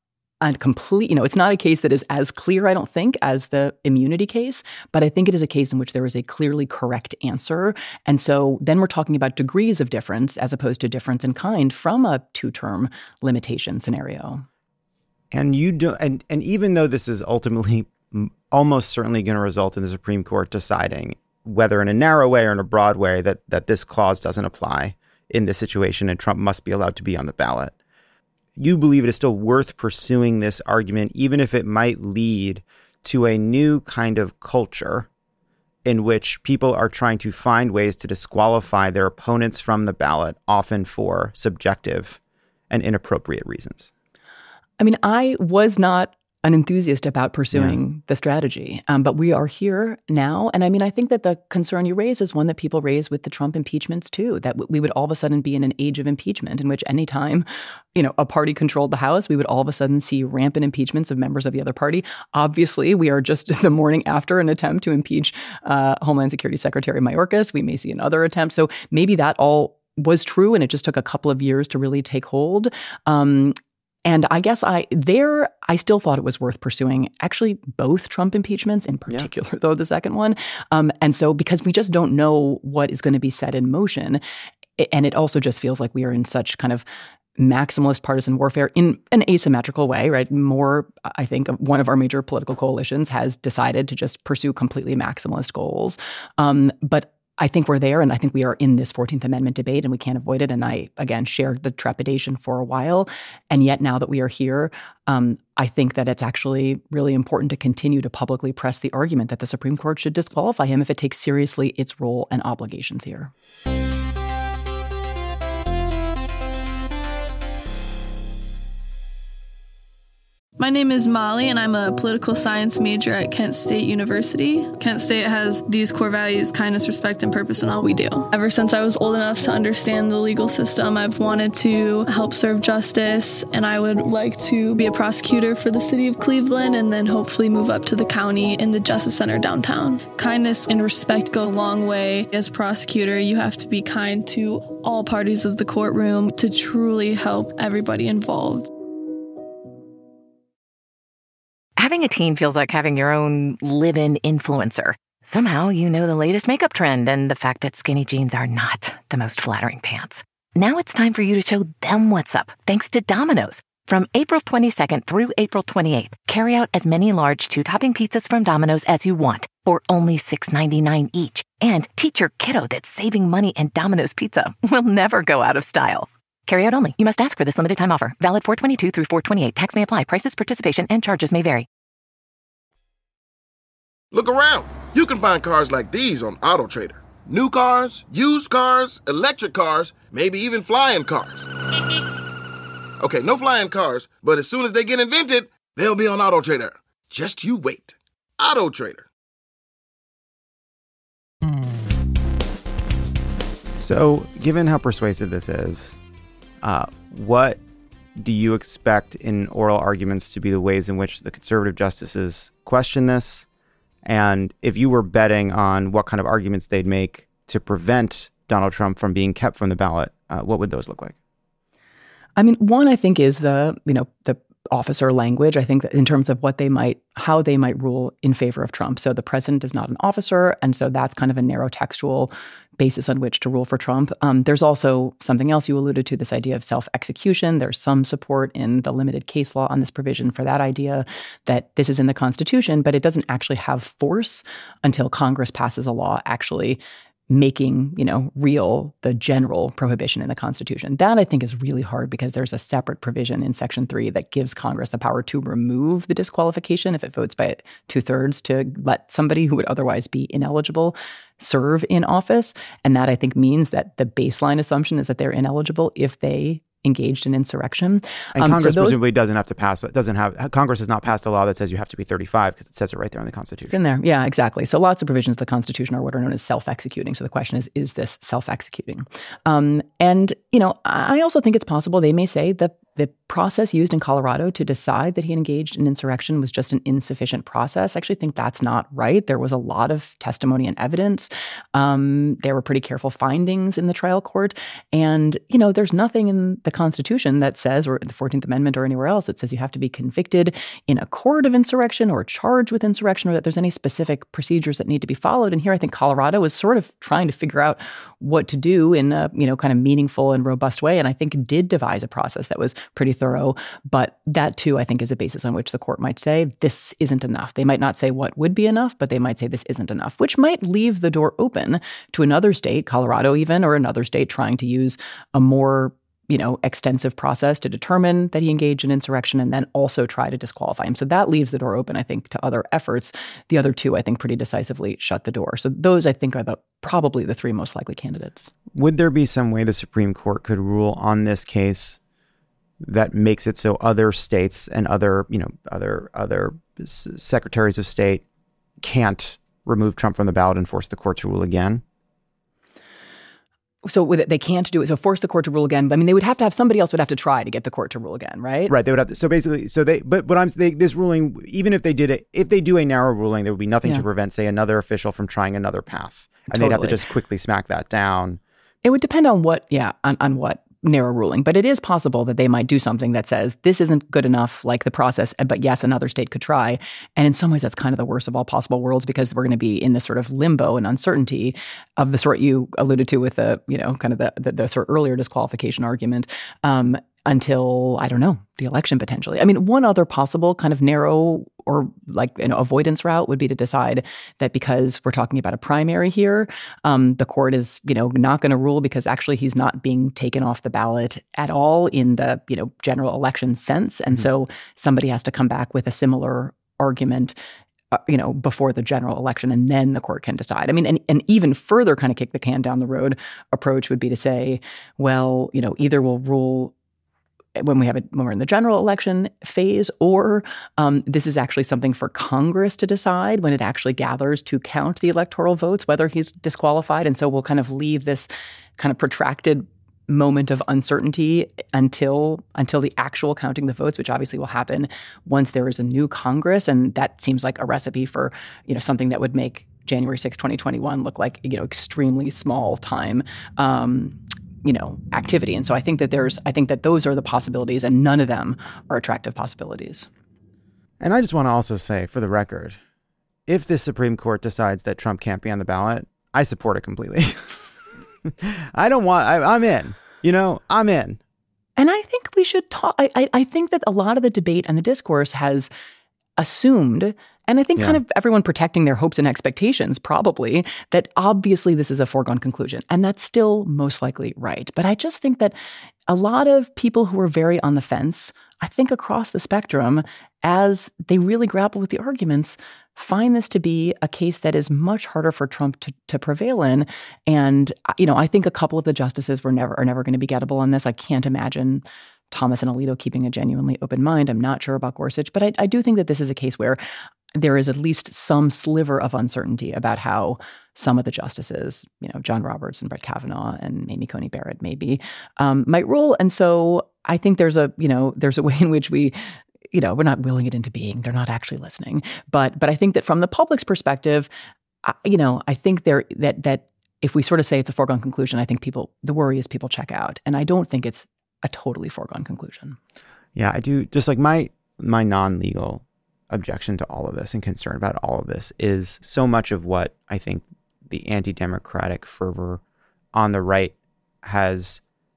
a complete, you know, it's not a case that is as clear, I don't think, as the immunity case, but I think it is a case in which there is a clearly correct answer. And so then we're talking about degrees of difference as opposed to difference in kind from a two-term limitation scenario. And you do, and, and even though this is ultimately almost certainly going to result in the Supreme Court deciding whether in a narrow way or in a broad way that that this clause doesn't apply in this situation and Trump must be allowed to be on the ballot, you believe it is still worth pursuing this argument, even if it might lead to a new kind of culture in which people are trying to find ways to disqualify their opponents from the ballot, often for subjective and inappropriate reasons? I mean, I was not an enthusiast about pursuing yeah. the strategy. Um, but we are here now. And I mean, I think that the concern you raise is one that people raise with the Trump impeachments too, that w- we would all of a sudden be in an age of impeachment in which anytime, you know, a party controlled the House, we would all of a sudden see rampant impeachments of members of the other party. Obviously, we are just the morning after an attempt to impeach uh, Homeland Security Secretary Mayorkas. We may see another attempt. So maybe that all was true and it just took a couple of years to really take hold. Um, And I guess I there I still thought it was worth pursuing actually both Trump impeachments, in particular, yeah. though, the second one. Um, and so because we just don't know what is going to be set in motion. And it also just feels like we are in such kind of maximalist partisan warfare in an asymmetrical way, right? More, I think, one of our major political coalitions has decided to just pursue completely maximalist goals. Um, but I think we're there, and I think we are in this fourteenth Amendment debate, and we can't avoid it. And I, again, shared the trepidation for a while. And yet now that we are here, um, I think that it's actually really important to continue to publicly press the argument that the Supreme Court should disqualify him if it takes seriously its role and obligations here. My name is Molly, and I'm a political science major at Kent State University. Kent State has these core values: kindness, respect, and purpose in all we do. Ever since I was old enough to understand the legal system, I've wanted to help serve justice, and I would like to be a prosecutor for the city of Cleveland and then hopefully move up to the county in the Justice Center downtown. Kindness and respect go a long way. As prosecutor, you have to be kind to all parties of the courtroom to truly help everybody involved. Having a teen feels like having your own live-in influencer. Somehow you know the latest makeup trend and the fact that skinny jeans are not the most flattering pants. Now it's time for you to show them what's up, thanks to Domino's. From April twenty-second through April twenty-eighth, carry out as many large two-topping pizzas from Domino's as you want for only six ninety-nine each. And teach your kiddo that saving money and Domino's Pizza will never go out of style. Carry out only. You must ask for this limited time offer. Valid four twenty-two through four twenty-eight. Tax may apply. Prices, participation, and charges may vary. Look around. You can find cars like these on AutoTrader. New cars, used cars, electric cars, maybe even flying cars. Okay, no flying cars, but as soon as they get invented, they'll be on AutoTrader. Just you wait. AutoTrader. So, given how persuasive this is, uh, what do you expect in oral arguments to be the ways in which the conservative justices question this? And if you were betting on what kind of arguments they'd make to prevent Donald Trump from being kept from the ballot, uh, what would those look like? I mean, one, I think, is the, you know, the officer language. I think that in terms of what they might, how they might rule in favor of Trump. So the president is not an officer. And so that's kind of a narrow textual basis on which to rule for Trump. Um, there's also something else you alluded to, this idea of self-execution. There's some support in the limited case law on this provision for that idea that this is in the Constitution, but it doesn't actually have force until Congress passes a law actually making, you know, real the general prohibition in the Constitution. That, I think, is really hard because there's a separate provision in Section three that gives Congress the power to remove the disqualification if it votes by two-thirds to let somebody who would otherwise be ineligible serve in office. And that, I think, means that the baseline assumption is that they're ineligible if they engaged in insurrection. And um, Congress so those, presumably doesn't have to pass it. Doesn't have Congress has not passed a law that says you have to be thirty-five because it says it right there in the Constitution. It's in there. Yeah, exactly. So lots of provisions of the Constitution are what are known as self-executing. So the question is, is this self-executing? Um, and, you know, I also think it's possible they may say that the process used in Colorado to decide that he engaged in insurrection was just an insufficient process. I actually think that's not right. There was a lot of testimony and evidence. Um, there were pretty careful findings in the trial court. And, you know, there's nothing in the Constitution that says, or the fourteenth Amendment or anywhere else, that says you have to be convicted in a court of insurrection or charged with insurrection, or that there's any specific procedures that need to be followed. And here I think Colorado was sort of trying to figure out what to do in a, you know, kind of meaningful and robust way. And I think did devise a process that was pretty thorough. But that, too, I think is a basis on which the court might say this isn't enough. They might not say what would be enough, but they might say this isn't enough, which might leave the door open to another state, Colorado even, or another state trying to use a more, you know, extensive process to determine that he engaged in insurrection and then also try to disqualify him. So that leaves the door open, I think, to other efforts. The other two, I think, pretty decisively shut the door. So those, I think, are the probably the three most likely candidates. Would there be some way the Supreme Court could rule on this case that makes it so other states and other, you know, other other secretaries of state can't remove Trump from the ballot and force the court to rule again? So with it, they can't do it. So force the court to rule again. I mean, they would have to have somebody else would have to try to get the court to rule again, right? Right. They would have to. So basically, so they. But what I'm they, this ruling, even if they did it, if they do a narrow ruling, there would be nothing yeah. to prevent, say, another official from trying another path, and totally. They'd have to just quickly smack that down. It would depend on what, yeah, on, on what narrow ruling. But it is possible that they might do something that says this isn't good enough, like the process, but yes, another state could try. And in some ways, that's kind of the worst of all possible worlds, because we're going to be in this sort of limbo and uncertainty of the sort you alluded to with the, you know, kind of the, the, the sort of earlier disqualification argument. Um, until, I don't know, the election potentially. I mean, one other possible kind of narrow or like an avoidance route would be to decide that because we're talking about a primary here, um, the court is, you know, not going to rule because actually he's not being taken off the ballot at all in the, you know, general election sense. And mm-hmm. so somebody has to come back with a similar argument Uh, you know, before the general election, and then the court can decide. I mean, and, and even further kind of kick the can down the road approach would be to say, well, you know, either we'll rule when we have it when we're in the general election phase, or um, this is actually something for Congress to decide when it actually gathers to count the electoral votes, whether he's disqualified. And so we'll kind of leave this kind of protracted moment of uncertainty until until the actual counting the votes, which obviously will happen once there is a new Congress. And that seems like a recipe for, you know, something that would make January sixth, twenty twenty-one look like, you know, extremely small time, um, you know, activity. And so I think that there's, I think that those are the possibilities, and none of them are attractive possibilities. And I just want to also say, for the record, if the Supreme Court decides that Trump can't be on the ballot, I support it completely. I don't want, I, I'm in, you know, I'm in. And I think we should talk, I, I, I think that a lot of the debate and the discourse has assumed, and I think yeah. kind of everyone protecting their hopes and expectations probably, that obviously this is a foregone conclusion. And that's still most likely right. But I just think that a lot of people who are very on the fence, I think across the spectrum, as they really grapple with the arguments, find this to be a case that is much harder for Trump to, to prevail in. And, you know, I think a couple of the justices were never are never going to be gettable on this. I can't imagine Thomas and Alito keeping a genuinely open mind. I'm not sure about Gorsuch, but I, I do think that this is a case where there is at least some sliver of uncertainty about how some of the justices, you know, John Roberts and Brett Kavanaugh and Amy Coney Barrett maybe, um, might rule. And so I think there's a, you know, there's a way in which we, you know, we're not willing it into being. They're not actually listening. But but I think that from the public's perspective, I, you know, I think there that that if we sort of say it's a foregone conclusion, I think people, the worry is people check out. And I don't think it's a totally foregone conclusion. Yeah, I do. Just like my my non-legal objection to all of this and concern about all of this is so much of what I think the anti-democratic fervor on the right has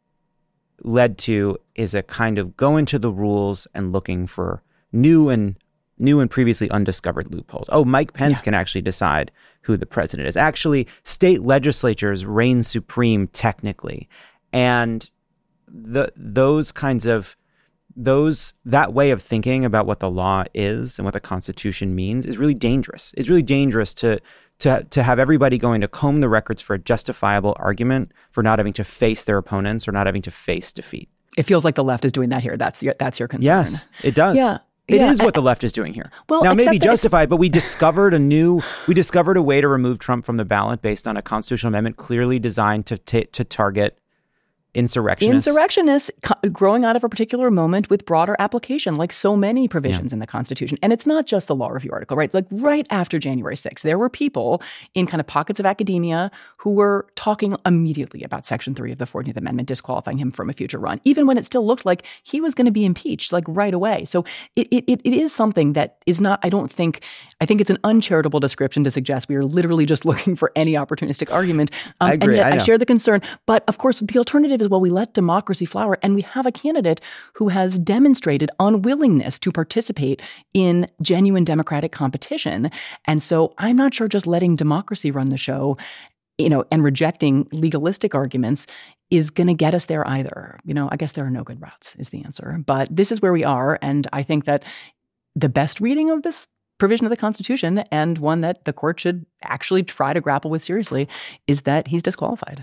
led to is a kind of go into the rules and looking for new and new and previously undiscovered loopholes. Oh, Mike Pence yeah. can actually decide who the president is. Actually, state legislatures reign supreme technically. And the those kinds of those that way of thinking about what the law is and what the Constitution means is really dangerous. It's really dangerous to to to have everybody going to comb the records for a justifiable argument for not having to face their opponents or not having to face defeat. It feels like the left is doing that here. That's your, that's your concern. Yes, it does. Yeah. It yeah, is what I, the left is doing here. Well, now, maybe that justified, but we discovered a new, we discovered a way to remove Trump from the ballot based on a constitutional amendment clearly designed to t- to target insurrectionists. Insurrectionists co- growing out of a particular moment with broader application, like so many provisions yeah. in the Constitution. And it's not just the law review article, right? Like right after January sixth, there were people in kind of pockets of academia who were talking immediately about Section three of the fourteenth Amendment, disqualifying him from a future run, even when it still looked like he was going to be impeached, like right away. So it, it it is something that is not, I don't think, I think it's an uncharitable description to suggest we are literally just looking for any opportunistic argument. Um, I agree. And yet I, I share the concern. But of course, the alternative is, well, we let democracy flower, and we have a candidate who has demonstrated unwillingness to participate in genuine democratic competition. And so I'm not sure just letting democracy run the show, you know, and rejecting legalistic arguments is going to get us there either. You know, I guess there are no good routes is the answer. But this is where we are. And I think that the best reading of this provision of the Constitution, and one that the court should actually try to grapple with seriously, is that he's disqualified.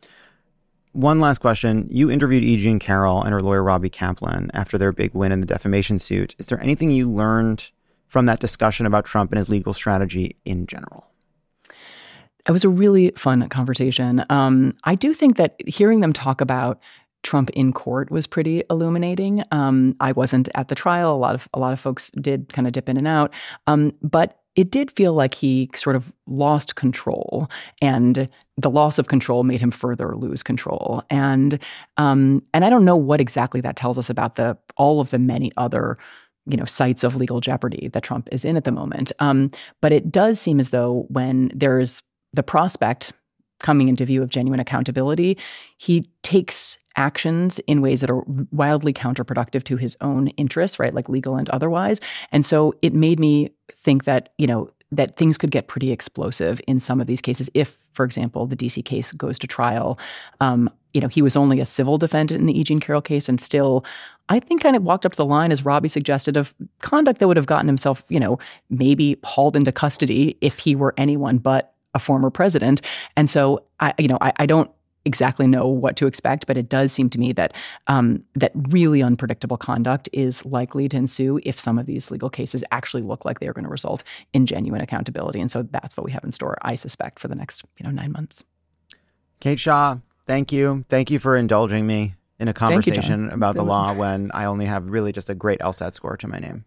One last question. You interviewed E. Jean Carroll and her lawyer, Robbie Kaplan, after their big win in the defamation suit. Is there anything you learned from that discussion about Trump and his legal strategy in general? It was a really fun conversation. Um, I do think that hearing them talk about Trump in court was pretty illuminating. Um, I wasn't at the trial. A lot of a lot of folks did kind of dip in and out. Um, but it did feel like he sort of lost control, and the loss of control made him further lose control. And um, and I don't know what exactly that tells us about the all of the many other, you know, sites of legal jeopardy that Trump is in at the moment. Um, but it does seem as though when there's the prospect coming into view of genuine accountability, he takes actions in ways that are wildly counterproductive to his own interests, right? Like legal and otherwise. And so it made me think that, you know, that things could get pretty explosive in some of these cases. If, for example, the D C case goes to trial, um, you know, he was only a civil defendant in the E. Jean Carroll case, and still, I think, kind of walked up to the line, as Robbie suggested, of conduct that would have gotten himself, you know, maybe hauled into custody if he were anyone but a former president. And so, I, you know, I, I don't exactly know what to expect, but it does seem to me that um, that really unpredictable conduct is likely to ensue if some of these legal cases actually look like they're going to result in genuine accountability. And so that's what we have in store, I suspect, for the next, you know, nine months. Kate Shaw, thank you. Thank you for indulging me in a conversation you, about the law when I only have really just a great LSAT score to my name.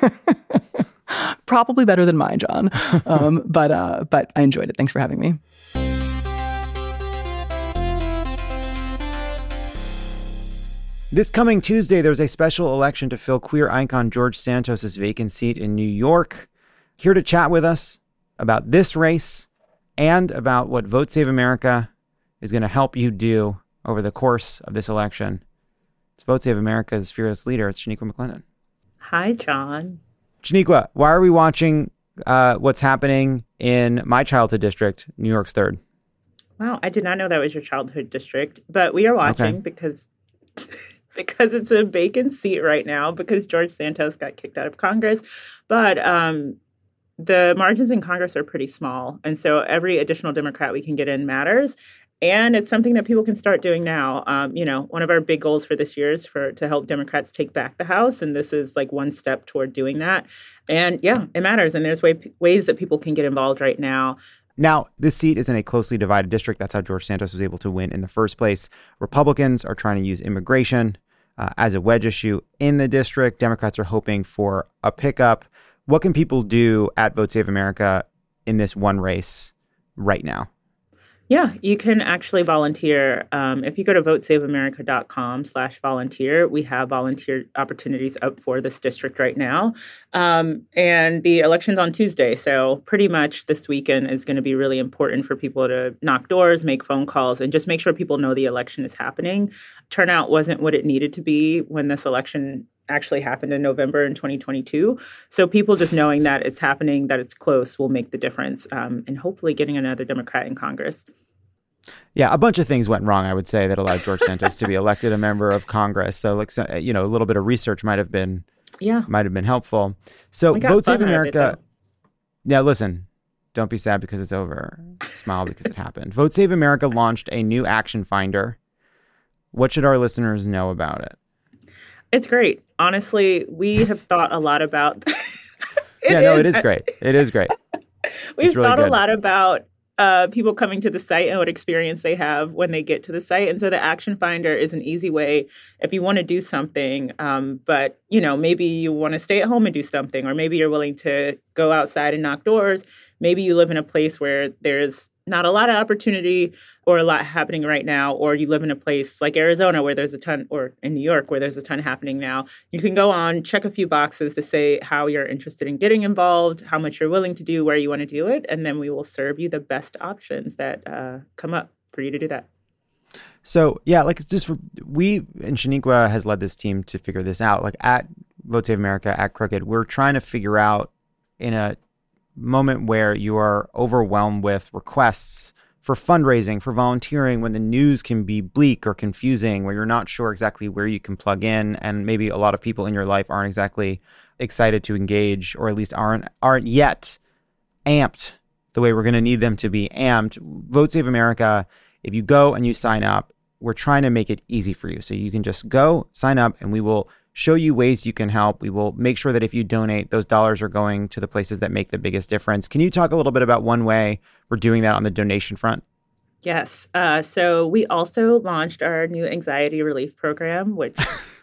Probably better than mine, John. Um, but uh, but I enjoyed it. Thanks for having me. This coming Tuesday, there's a special election to fill queer icon George Santos' vacant seat in New York. Here to chat with us about this race and about what Vote Save America is going to help you do over the course of this election. It's Vote Save America's fearless leader. It's Shaniqua McClendon. Hi, John. Shaniqua, why are we watching uh, what's happening in my childhood district, New York's third? Wow, I did not know that was your childhood district, but we are watching okay. because because it's a vacant seat right now because George Santos got kicked out of Congress. But um, the margins in Congress are pretty small, and so every additional Democrat we can get in matters. And it's something that people can start doing now. Um, you know, one of our big goals for this year is for to help Democrats take back the House. And this is like one step toward doing that. And yeah, it matters. And there's way, ways that people can get involved right now. Now, this seat is in a closely divided district. That's how George Santos was able to win in the first place. Republicans are trying to use immigration uh, as a wedge issue in the district. Democrats are hoping for a pickup. What can people do at Vote Save America in this one race right now? Yeah, you can actually volunteer. Um, if you go to votesaveamerica.com slash volunteer, we have volunteer opportunities up for this district right now. Um, and the election's on Tuesday. So pretty much this weekend is going to be really important for people to knock doors, make phone calls, and just make sure people know the election is happening. Turnout wasn't what it needed to be when this election actually happened in November in twenty twenty-two. So people just knowing that it's happening, that it's close, will make the difference, um, and hopefully getting another Democrat in Congress. Yeah, a bunch of things went wrong, I would say, that allowed George Santos to be elected a member of Congress. So, like, you know, a little bit of research might have been, yeah, might have been helpful. So, Vote Save America. Yeah, listen, don't be sad because it's over. Smile because it happened. Vote Save America launched a new action finder. What should our listeners know about it? It's great. Honestly, we have thought a lot about. yeah, no, is. it is great. It is great. We've really thought good. a lot about uh, people coming to the site and what experience they have when they get to the site. And so the Action Finder is an easy way if you want to do something, um, but, you know, maybe you want to stay at home and do something, or maybe you're willing to go outside and knock doors. Maybe you live in a place where there's not a lot of opportunity or a lot happening right now, or you live in a place like Arizona where there's a ton, or in New York where there's a ton happening now. You can go on, check a few boxes to say how you're interested in getting involved, how much you're willing to do, where you want to do it, and then we will serve you the best options that uh, come up for you to do that. So, yeah, like it's just for, we, and Shaniqua has led this team to figure this out. Like at Vote Save America, at Crooked, we're trying to figure out in a moment where you are overwhelmed with requests for fundraising, for volunteering, when the news can be bleak or confusing, where you're not sure exactly where you can plug in, and maybe a lot of people in your life aren't exactly excited to engage, or at least aren't aren't yet amped the way we're going to need them to be amped. Vote Save America, if you go and you sign up, we're trying to make it easy for you. So you can just go, sign up, and we will show you ways you can help. We will make sure that if you donate, those dollars are going to the places that make the biggest difference. Can you talk a little bit about one way we're doing that on the donation front? Yes. Uh, so we also launched our new anxiety relief program, which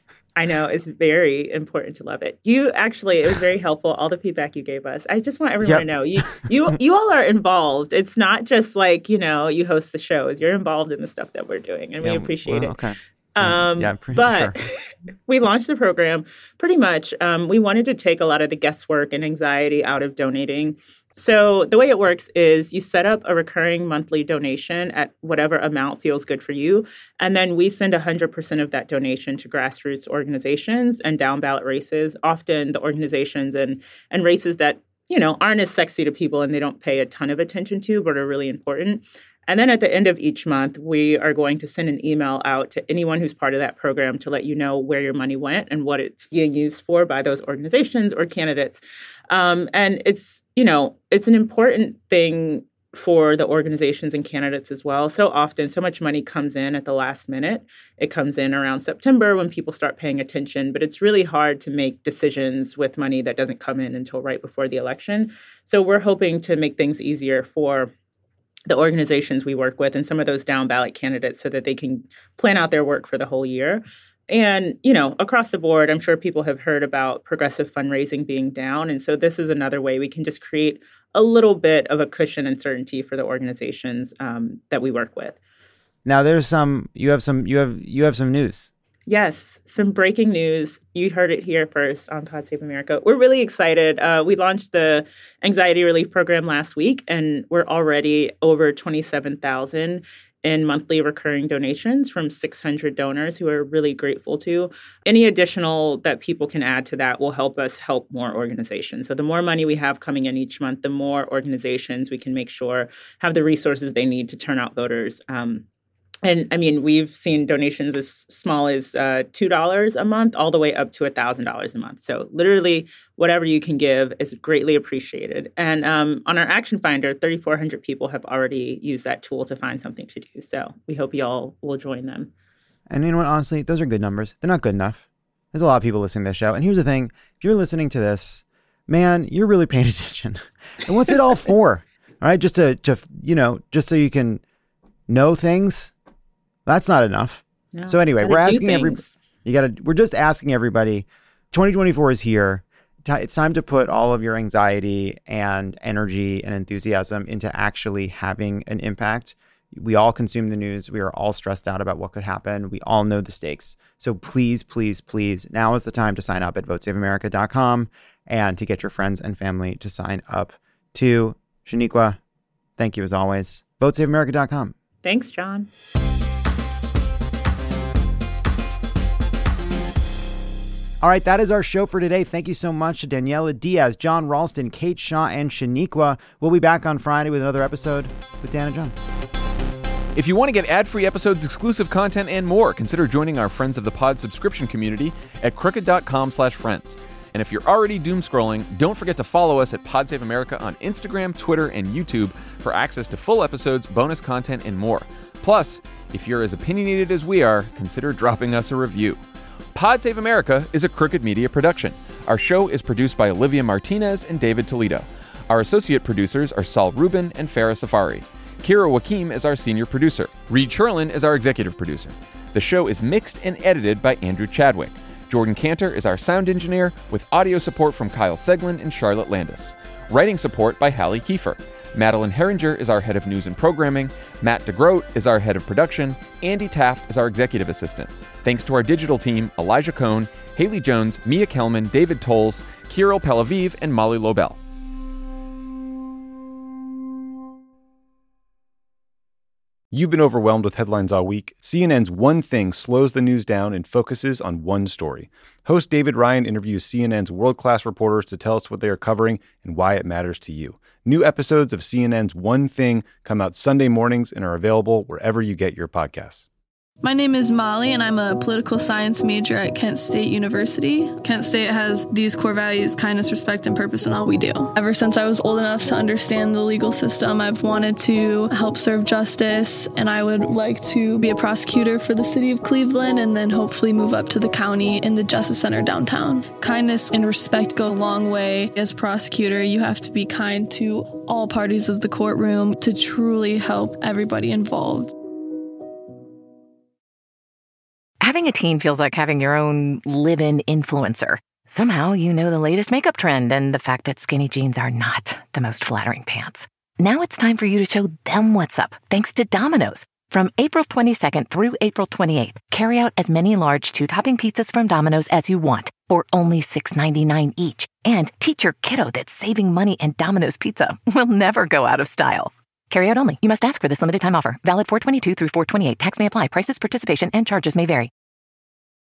I know is very important to Love It. You actually, it was very helpful, all the feedback you gave us. I just want everyone Yep. to know, you, you, you all are involved. It's not just like, you know, you host the shows. You're involved in the stuff that we're doing, and Yeah, we appreciate well, it. okay. Um, yeah, pretty but sure. we launched the program pretty much. Um, we wanted to take a lot of the guesswork and anxiety out of donating. So the way it works is you set up a recurring monthly donation at whatever amount feels good for you. And then we send one hundred percent of that donation to grassroots organizations and down ballot races, often the organizations and, and races that, you know, aren't as sexy to people and they don't pay a ton of attention to, but are really important. And then at the end of each month, we are going to send an email out to anyone who's part of that program to let you know where your money went and what it's being used for by those organizations or candidates. Um, and it's, you know, it's an important thing for the organizations and candidates as well. So often, so much money comes in at the last minute. It comes in around September when people start paying attention, but it's really hard to make decisions with money that doesn't come in until right before the election. So we're hoping to make things easier for the organizations we work with and some of those down ballot candidates so that they can plan out their work for the whole year. And, you know, across the board, I'm sure people have heard about progressive fundraising being down. And so this is another way we can just create a little bit of a cushion and certainty for the organizations um, that we work with. Now there's some, you have some, you have, you have some news. Yes, some breaking news. You heard it here first on Pod Save America. We're really excited. Uh, we launched the anxiety relief program last week, and we're already over twenty-seven thousand in monthly recurring donations from six hundred donors who are really grateful to. Any additional that people can add to that will help us help more organizations. So the more money we have coming in each month, the more organizations we can make sure have the resources they need to turn out voters. Um, And I mean, we've seen donations as small as uh, two dollars a month all the way up to one thousand dollars a month. So literally whatever you can give is greatly appreciated. And um, on our Action Finder, thirty-four hundred people have already used that tool to find something to do. So we hope you all will join them. And you know what, honestly, those are good numbers. They're not good enough. There's a lot of people listening to this show. And here's the thing. If you're listening to this, man, you're really paying attention. And what's it all for? All right, just to, to, you know, just so you can know things. That's not enough. No, so anyway, we're asking everybody, you gotta, we're just asking everybody, twenty twenty-four is here. It's time to put all of your anxiety and energy and enthusiasm into actually having an impact. We all consume the news. We are all stressed out about what could happen. We all know the stakes. So please, please, please, now is the time to sign up at vote save america dot com and to get your friends and family to sign up too. Shaniqua, thank you as always. vote save america dot com. Thanks, John. All right, that is our show for today. Thank you so much to Daniela Diaz, John Ralston, Kate Shaw, and Shaniqua. We'll be back on Friday with another episode with Dan and John. If you want to get ad-free episodes, exclusive content, and more, consider joining our Friends of the Pod subscription community at crooked dot com slash friends. And if you're already doom scrolling, don't forget to follow us at Pod Save America on Instagram, Twitter, and YouTube for access to full episodes, bonus content, and more. Plus, if you're as opinionated as we are, consider dropping us a review. Pod Save America is a Crooked Media production. Our show is produced by Olivia Martinez and David Toledo. Our associate producers are Saul Rubin and Farah Safari. Kira Wakim is our senior producer. Reed Sherlin is our executive producer. The show is mixed and edited by Andrew Chadwick. Jordan Cantor is our sound engineer, with audio support from Kyle Seglin and Charlotte Landis. Writing support by Hallie Kiefer. Madeline Herringer is our head of news and programming. Matt DeGroat is our head of production. Andy Taft is our executive assistant. Thanks to our digital team, Elijah Cohn, Haley Jones, Mia Kelman, David Tolles, Kirill Pelaviv, and Molly Lobel. You've been overwhelmed with headlines all week. C N N's One Thing slows the news down and focuses on one story. Host David Ryan interviews C N N's world-class reporters to tell us what they are covering and why it matters to you. New episodes of C N N's One Thing come out Sunday mornings and are available wherever you get your podcasts. My name is Molly, and I'm a political science major at Kent State University. Kent State has these core values: kindness, respect, and purpose in all we do. Ever since I was old enough to understand the legal system, I've wanted to help serve justice, and I would like to be a prosecutor for the city of Cleveland and then hopefully move up to the county in the Justice Center downtown. Kindness and respect go a long way. As a prosecutor, you have to be kind to all parties of the courtroom to truly help everybody involved. Having a teen feels like having your own live-in influencer. Somehow you know the latest makeup trend and the fact that skinny jeans are not the most flattering pants. Now it's time for you to show them what's up, thanks to Domino's. From April twenty-second through April twenty-eighth, carry out as many large two-topping pizzas from Domino's as you want for only six ninety-nine each. And teach your kiddo that saving money and Domino's pizza will never go out of style. Carry out only. You must ask for this limited time offer. Valid four twenty-two through four twenty-eight. Tax may apply. Prices, participation, and charges may vary.